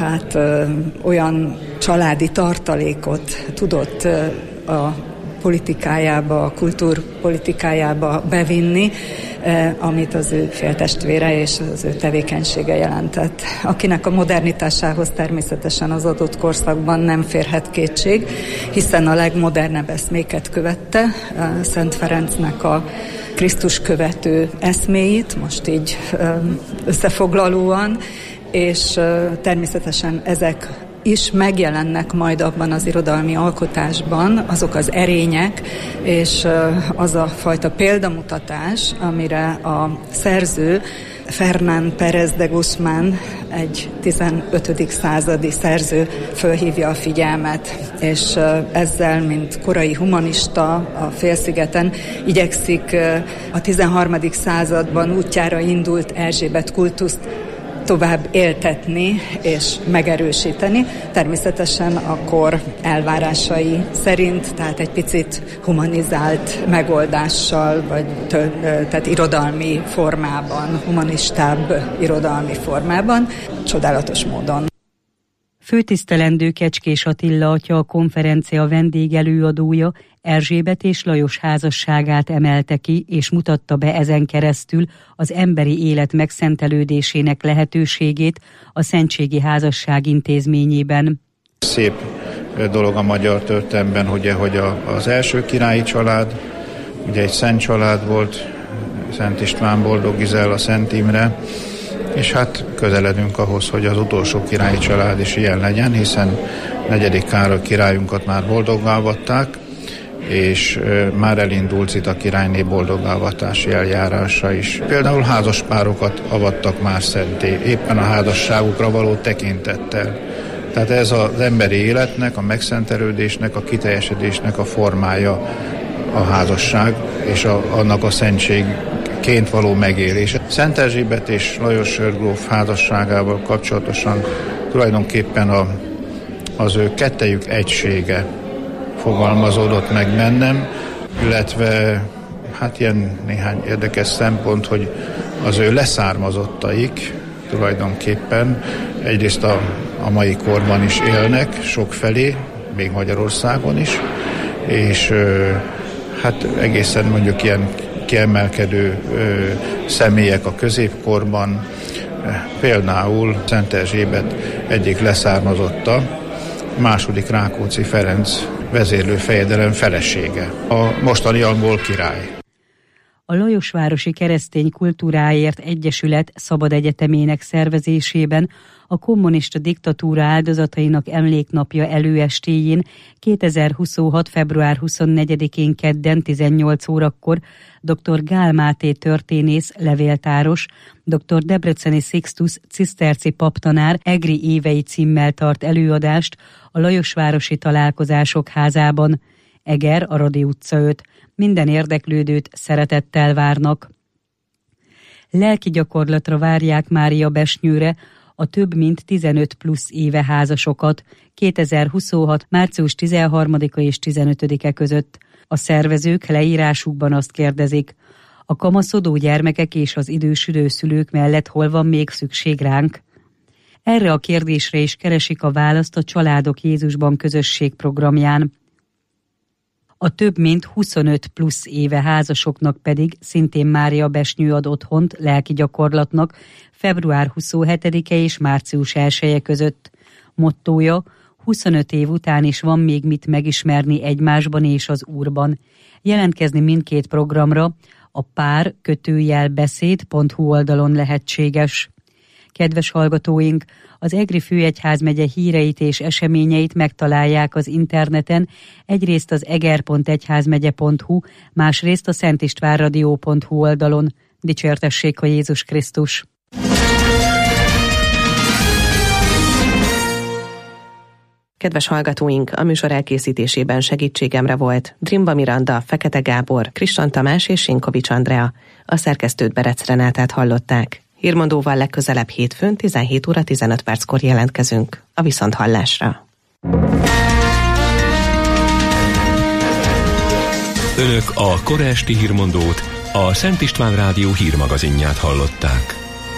olyan családi tartalékot tudott a politikájába, a kultúrpolitikájába bevinni, amit az ő féltestvére és az ő tevékenysége jelentett. Akinek a modernitásához természetesen az adott korszakban nem férhet kétség, hiszen a legmodernebb eszméket követte, Szent Ferencnek a Krisztus követő eszméit, most így összefoglalóan, és természetesen ezek is megjelennek majd abban az irodalmi alkotásban, azok az erények, és az a fajta példamutatás, amire a szerző, Fernán Pérez de Guzmán, egy 15. századi szerző fölhívja a figyelmet, és ezzel, mint korai humanista a félszigeten igyekszik a 13. században útjára indult Erzsébet kultuszt tovább éltetni és megerősíteni. Természetesen a kor elvárásai szerint, tehát egy picit humanizált megoldással, vagy tehát irodalmi formában, humanistább irodalmi formában, csodálatos módon. Főtisztelendő Kecskés Attila atya, a konferencia vendégelőadója, Erzsébet és Lajos házasságát emelte ki, és mutatta be ezen keresztül az emberi élet megszentelődésének lehetőségét a Szentségi Házasság intézményében. Szép dolog a magyar történelemben, ugye, hogy az első királyi család, ugye egy szent család volt, Szent István, Boldog Gizella, Szent Imre, és hát közeledünk ahhoz, hogy az utolsó királyi család is ilyen legyen, hiszen 4. Károly királyunkat már boldoggá avatták, és már elindult Zita királyné boldoggávatási eljárása is. Például házaspárokat avattak már szenté, éppen a házasságukra való tekintettel. Tehát ez az emberi életnek, a megszentelődésnek, a kiteljesedésnek a formája a házasság, és annak a szentségként való megélése. Szent Erzsébet és Lajos sörgróf házasságával kapcsolatosan tulajdonképpen az ő kettejük egysége fogalmazódott meg bennem, illetve hát ilyen néhány érdekes szempont, hogy az ő leszármazottaik tulajdonképpen egyrészt a mai korban is élnek sokfelé, még Magyarországon is, és hát egészen mondjuk ilyen kiemelkedő személyek a középkorban, például Szent Erzsébet egyik leszármazotta, második Rákóczi Ferenc vezérlőfejedelem felesége, a mostani angol király. A Lajosvárosi Keresztény Kultúráért Egyesület Szabad Egyetemének szervezésében a kommunista diktatúra áldozatainak emléknapja előestéjén 2026. február 24-én kedden 18 órakor dr. Gál Máté történész, levéltáros, dr. Debreceni Sixtus ciszterci paptanár egri évei címmel tart előadást a Lajosvárosi Találkozások házában. Eger, a Radi utca 5. Minden érdeklődőt szeretettel várnak. Lelki gyakorlatra várják Mária Besnyőre a több mint 15 plusz éve házasokat 2026. március 13-a és 15-e között. A szervezők leírásukban azt kérdezik, a kamaszodó gyermekek és az idősödő szülők mellett hol van még szükség ránk? Erre a kérdésre is keresik a választ a Családok Jézusban közösség programján. A több mint 25 plusz éve házasoknak pedig szintén Mária Besnyő ad otthont lelki gyakorlatnak február 27-e és március 1-e között. Mottója: 25 év után is van még mit megismerni egymásban és az Úrban. Jelentkezni mindkét programra a pár-beszéd.hu oldalon lehetséges. Kedves hallgatóink, az Egri Főegyházmegye híreit és eseményeit megtalálják az interneten, egyrészt az eger.egyházmegye.hu, másrészt a szentistvánradio.hu oldalon. Dicsértessék a Jézus Krisztus! Kedves hallgatóink, a műsor elkészítésében segítségemre volt Drimba Miranda, Fekete Gábor, Kristan Tamás és Sinkovics Andrea. A szerkesztőt Berec Renátát hallották. Hírmondóval legközelebb hétfőn 17 óra 15 perckor jelentkezünk. A viszonthallásra. Önök a kora esti hírmondót, a Szent István Rádió hírmagazinját hallották.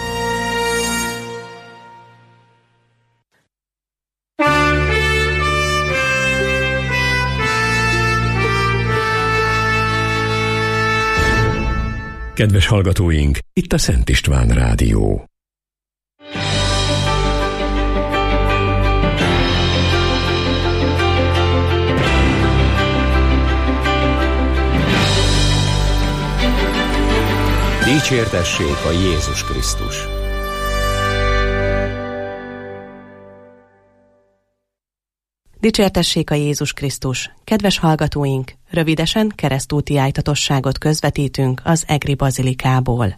Kedves hallgatóink, itt a Szent István Rádió. Dicsértessék a Jézus Krisztus! Dicsértessék a Jézus Krisztus! Kedves hallgatóink, rövidesen keresztúti ájtatosságot közvetítünk az Egri Bazilikából.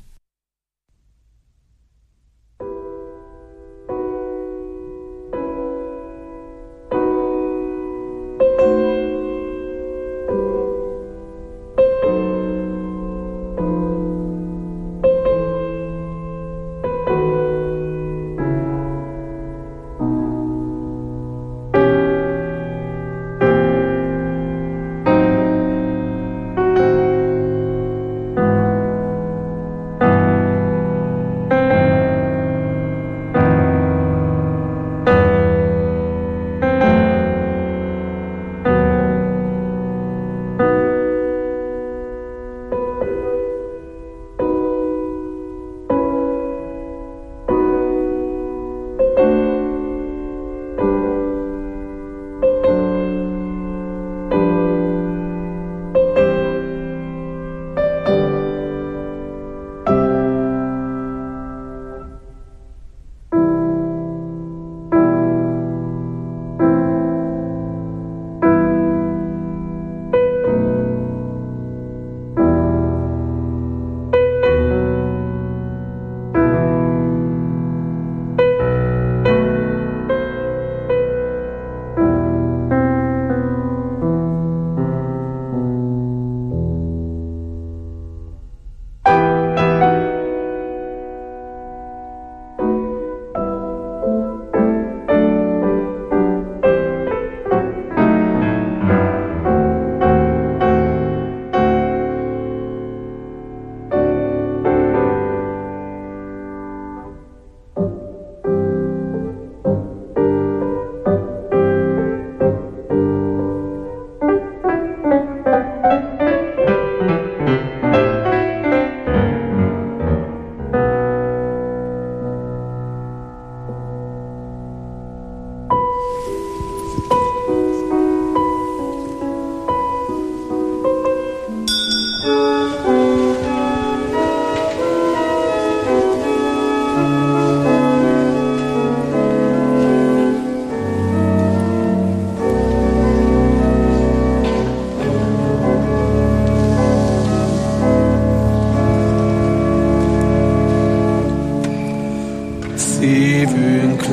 Szívünk,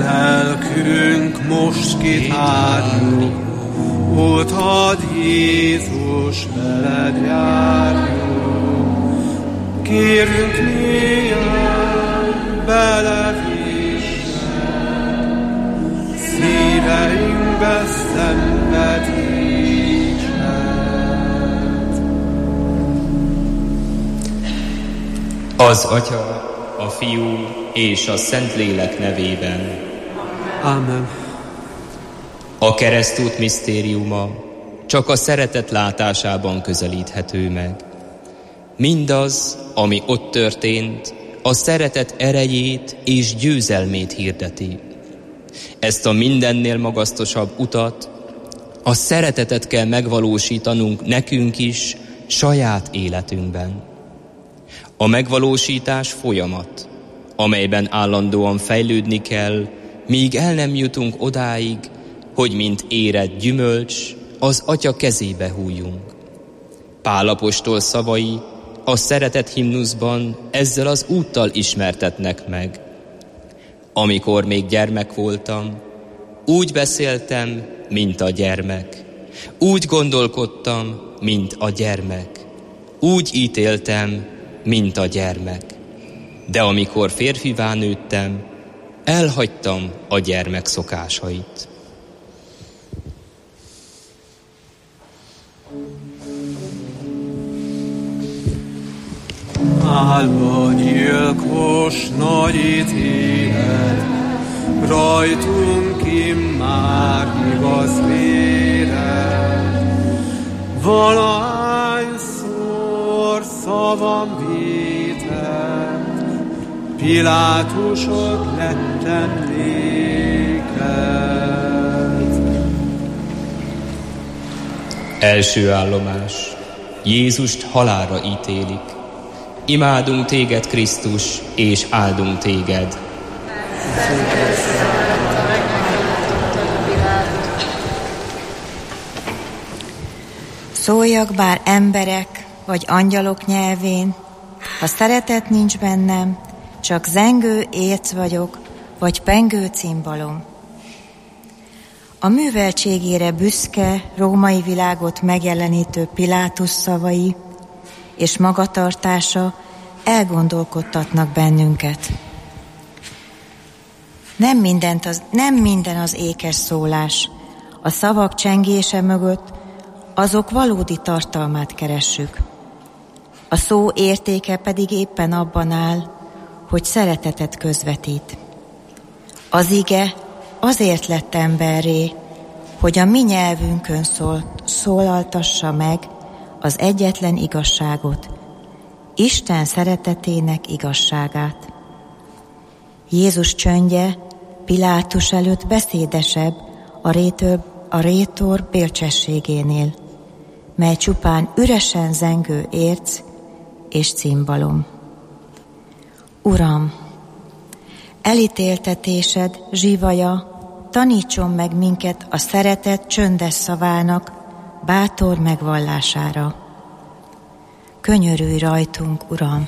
lelkünk most kitárul, utad Jézus, veled járjunk. Kérünk mélyen, belevéssed, szíveinkbe szenvedésed. Az Atya, a Fiú és a Szentlélek nevében. Amen. A keresztút misztériuma csak a szeretet látásában közelíthető meg. Mindaz, ami ott történt, a szeretet erejét és győzelmét hirdeti. Ezt a mindennél magasztosabb utat, a szeretetet kell megvalósítanunk nekünk is saját életünkben. A megvalósítás folyamat. amelyben állandóan fejlődni kell, míg el nem jutunk odáig, hogy mint érett gyümölcs, az Atya kezébe hújjunk. Pál apostol szavai a szeretet himnuszban ezzel az úttal ismertetnek meg. Amikor még gyermek voltam, úgy beszéltem, mint a gyermek. Úgy gondolkodtam, mint a gyermek. Úgy ítéltem, mint a gyermek. De amikor férfivá nőttem, elhagytam a gyermek szokásait. Állva gyilkos nagy ítélet, rajtunk immár igaz véred. Valahányszor szavam vétett, Pilátusod lettem néked. Első állomás. Jézust halálra ítélik. Imádunk téged, Krisztus, és áldunk téged. Szóljak bár emberek vagy angyalok nyelvén, ha szeretet nincs bennem, csak zengő érc vagyok, vagy pengő cimbalom. A műveltségére büszke, római világot megjelenítő Pilátus szavai és magatartása elgondolkodtatnak bennünket. Nem minden az ékes szólás. A szavak csengése mögött azok valódi tartalmát keressük. A szó értéke pedig éppen abban áll, hogy szeretetet közvetít. Az ige azért lett emberré, hogy a mi nyelvünkön szólaltassa meg az egyetlen igazságot, Isten szeretetének igazságát. Jézus csöndje Pilátus előtt beszédesebb a rétor bölcsességénél, mely csupán üresen zengő érc és cimbalom. Uram, elítéltetésed zsivaja tanítson meg minket a szeretet csöndes szavának bátor megvallására. Könyörülj rajtunk, Uram!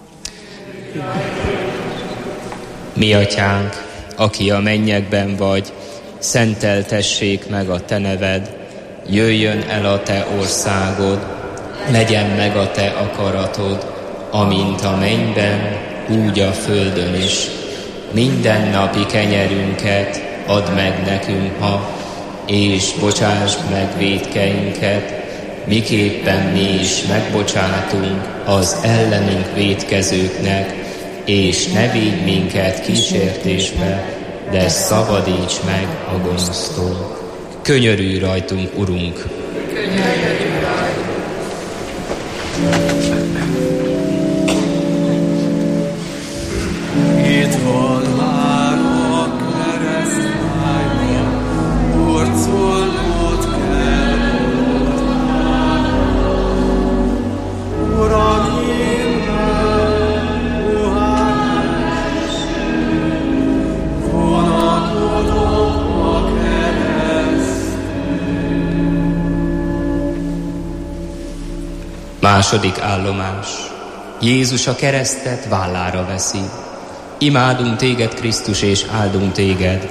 Mi atyánk, aki a mennyekben vagy, szenteltessék meg a te neved, jöjjön el a te országod, legyen meg a te akaratod, amint a mennyben, úgy a földön is. Minden napi kenyerünket add meg nekünk ma, és bocsásd meg vétkeinket, miképpen mi is megbocsátunk az ellenünk vétkezőknek, és ne vigy minket kísértésbe, de szabadíts meg a gonosztól. Könyörülj rajtunk, Urunk! Itt van már a keresztfájban, orcolnod kell orván. Uram, innen, ruhás, vonakodom a keresztül. Második állomás. Jézus a keresztet vállára veszi. Imádunk téged, Krisztus, és áldunk téged.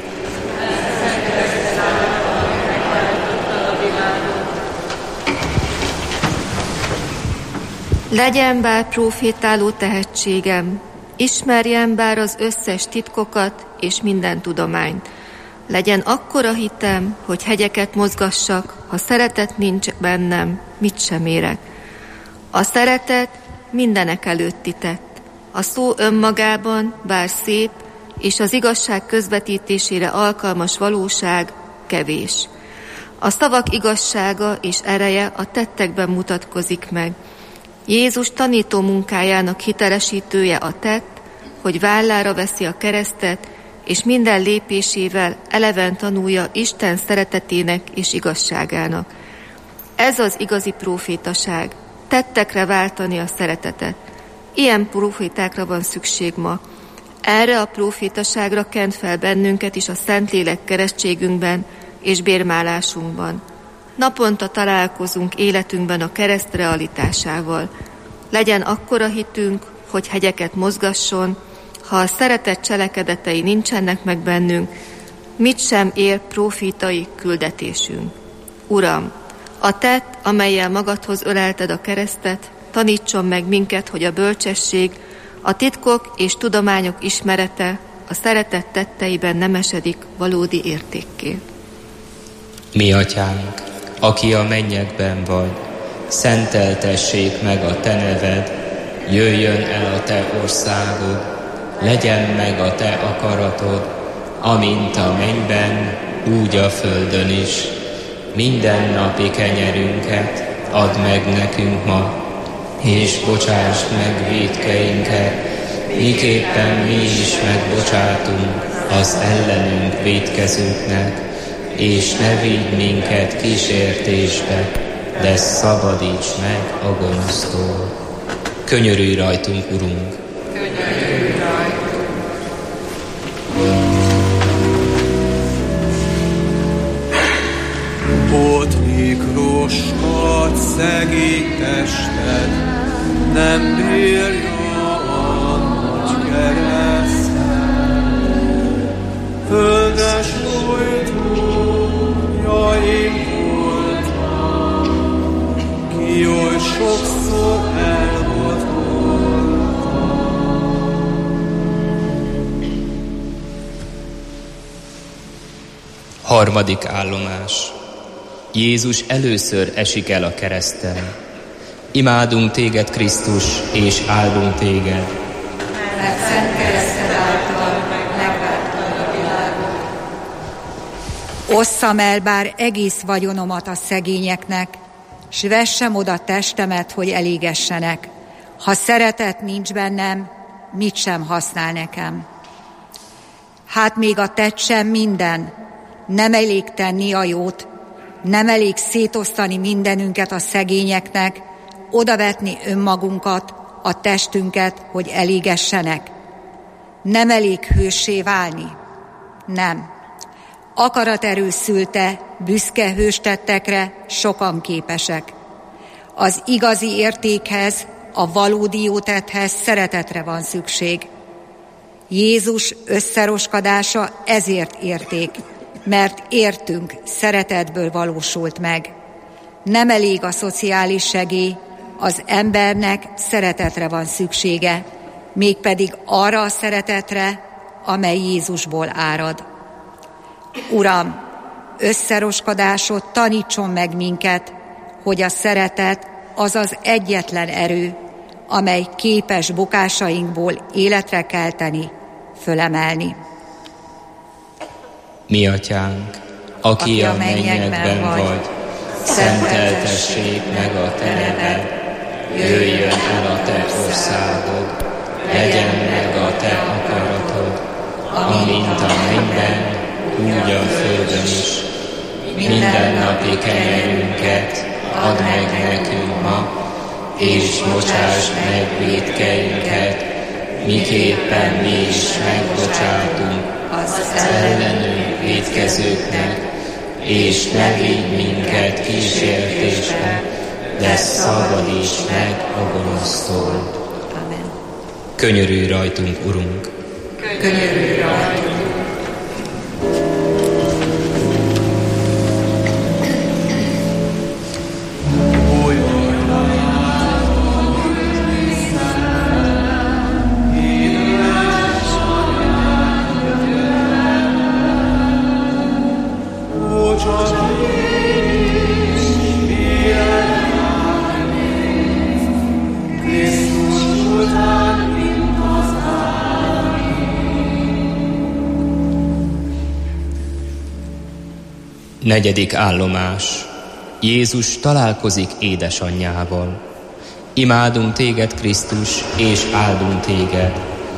Legyen bár prófétáló tehetségem, ismerjem bár az összes titkokat és minden tudományt. Legyen akkora hitem, hogy hegyeket mozgassak, ha szeretet nincs bennem, mit sem érek. A szeretet mindenek előtti tett. A szó önmagában, bár szép, és az igazság közvetítésére alkalmas valóság kevés. A szavak igazsága és ereje a tettekben mutatkozik meg. Jézus tanító munkájának hitelesítője a tett, hogy vállára veszi a keresztet, és minden lépésével eleven tanulja Isten szeretetének és igazságának. Ez az igazi prófétaság, tettekre váltani a szeretetet. Ilyen prófétákra van szükség ma. Erre a prófétaságra kent fel bennünket is a Szentlélek keresztségünkben és bérmálásunkban. Naponta találkozunk életünkben a kereszt realitásával. Legyen akkora hitünk, hogy hegyeket mozgasson, ha a szeretet cselekedetei nincsenek meg bennünk, mit sem ér prófétai küldetésünk. Uram, a tett, amellyel magadhoz ölelted a keresztet, tanítson meg minket, hogy a bölcsesség, a titkok és tudományok ismerete a szeretet tetteiben nem esedik valódi értékké. Mi atyánk, aki a mennyekben vagy, szenteltessék meg a te neved, jöjjön el a te országod, legyen meg a te akaratod, amint a mennyben, úgy a földön is. Mindennapi kenyerünket add meg nekünk ma, és bocsásd meg vétkeinket, miképpen mi is megbocsátunk az ellenünk vétkezőknek, és ne vigy minket kísértésbe, de szabadíts meg a gonosztól. Könyörülj rajtunk, Urunk! Könyörülj rajtunk! Potlik roskad szegény tested, nem bírja a nagy keresztet. Földes folytójaim voltam, ki oly sokszor el volt voltam. Harmadik állomás. Jézus először esik el a kereszten. Imádunk téged, Krisztus, és áldunk téged. Mert szent kereszted által megváltad a világot. Osszam el bár egész vagyonomat a szegényeknek, s vessem oda testemet, hogy elégessenek. Ha szeretet nincs bennem, mit sem használ nekem. Hát még a tett sem minden, nem elég tenni a jót, nem elég szétosztani mindenünket a szegényeknek, odavetni önmagunkat, a testünket, hogy elégessenek. Nem elég hőssé válni? Nem. Akaraterő szülte, büszke hőstettekre sokan képesek. Az igazi értékhez, a valódi jótetthez szeretetre van szükség. Jézus összeroskadása ezért érték, mert értünk szeretetből valósult meg. Nem elég a szociális segély, az embernek szeretetre van szüksége, mégpedig arra a szeretetre, amely Jézusból árad. Uram, összeroskadásod tanítson meg minket, hogy a szeretet az az egyetlen erő, amely képes bukásainkból életre kelteni, fölemelni. Mi atyánk, aki a mennyekben vagy, szenteltessék meg a te neved, jöjjön el a te országod, legyen meg a te akaratod, amint a mennyben, úgy a földön is. Mindennapi kenyerünket add meg nekünk ma, és bocsásd meg vétkeinket, miképpen mi is megbocsátunk az ellenünk vétkezőknek, és ne vigy minket kísértésbe, de szabadíts meg a gonosztól. Amen. Könyörülj rajtunk, Urunk! Könyörülj rajtunk! Negyedik állomás. Jézus találkozik édesanyjával. Imádunk téged, Krisztus, és áldunk téged.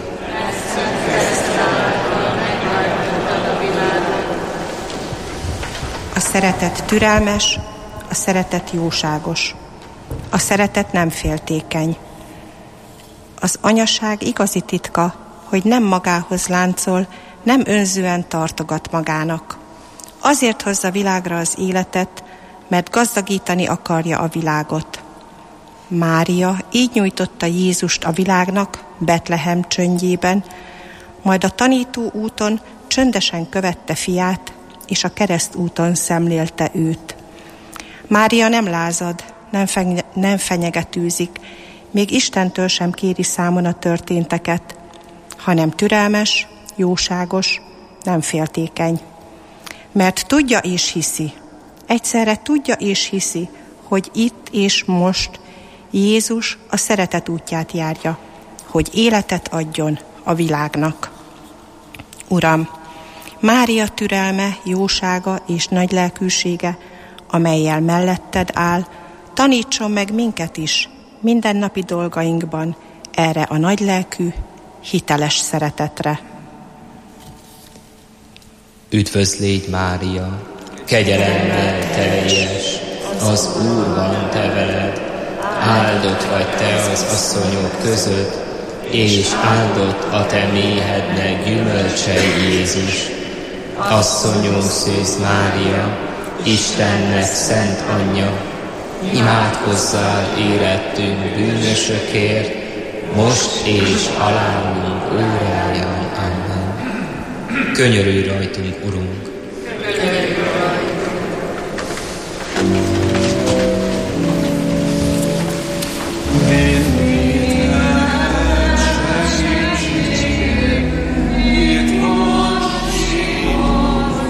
A szeretet türelmes, a szeretet jóságos. A szeretet nem féltékeny. Az anyaság igazi titka hogy nem magához láncol, nem önzően tartogat magának. Azért hozza világra az életet, mert gazdagítani akarja a világot. Mária így nyújtotta Jézust a világnak Betlehem csöndjében, majd a tanító úton csöndesen követte fiát, és a keresztúton szemlélte őt. Mária nem lázad, nem fenyegetőzik, még Istentől sem kéri számon a történteket, hanem türelmes, jóságos, nem féltékeny. Mert tudja és hiszi, egyszerre tudja és hiszi, hogy itt és most Jézus a szeretet útját járja, hogy életet adjon a világnak. Uram, Mária türelme, jósága és nagy lelkűsége, amellyel melletted áll, tanítson meg minket is mindennapi dolgainkban erre a nagylelkű, hiteles szeretetre. Üdvözl légy, Mária, kegyelemmel teljes, az Úr van te veled, áldott vagy te az asszonyok között, és áldott a te méhednek gyümölcse Jézus. Asszonyunk Szűz Mária, Istennek szent anyja, imádkozzál érettünk bűnösökért, most és halálunk óráján. Amen. Könyörülj rajtunk, Urunk!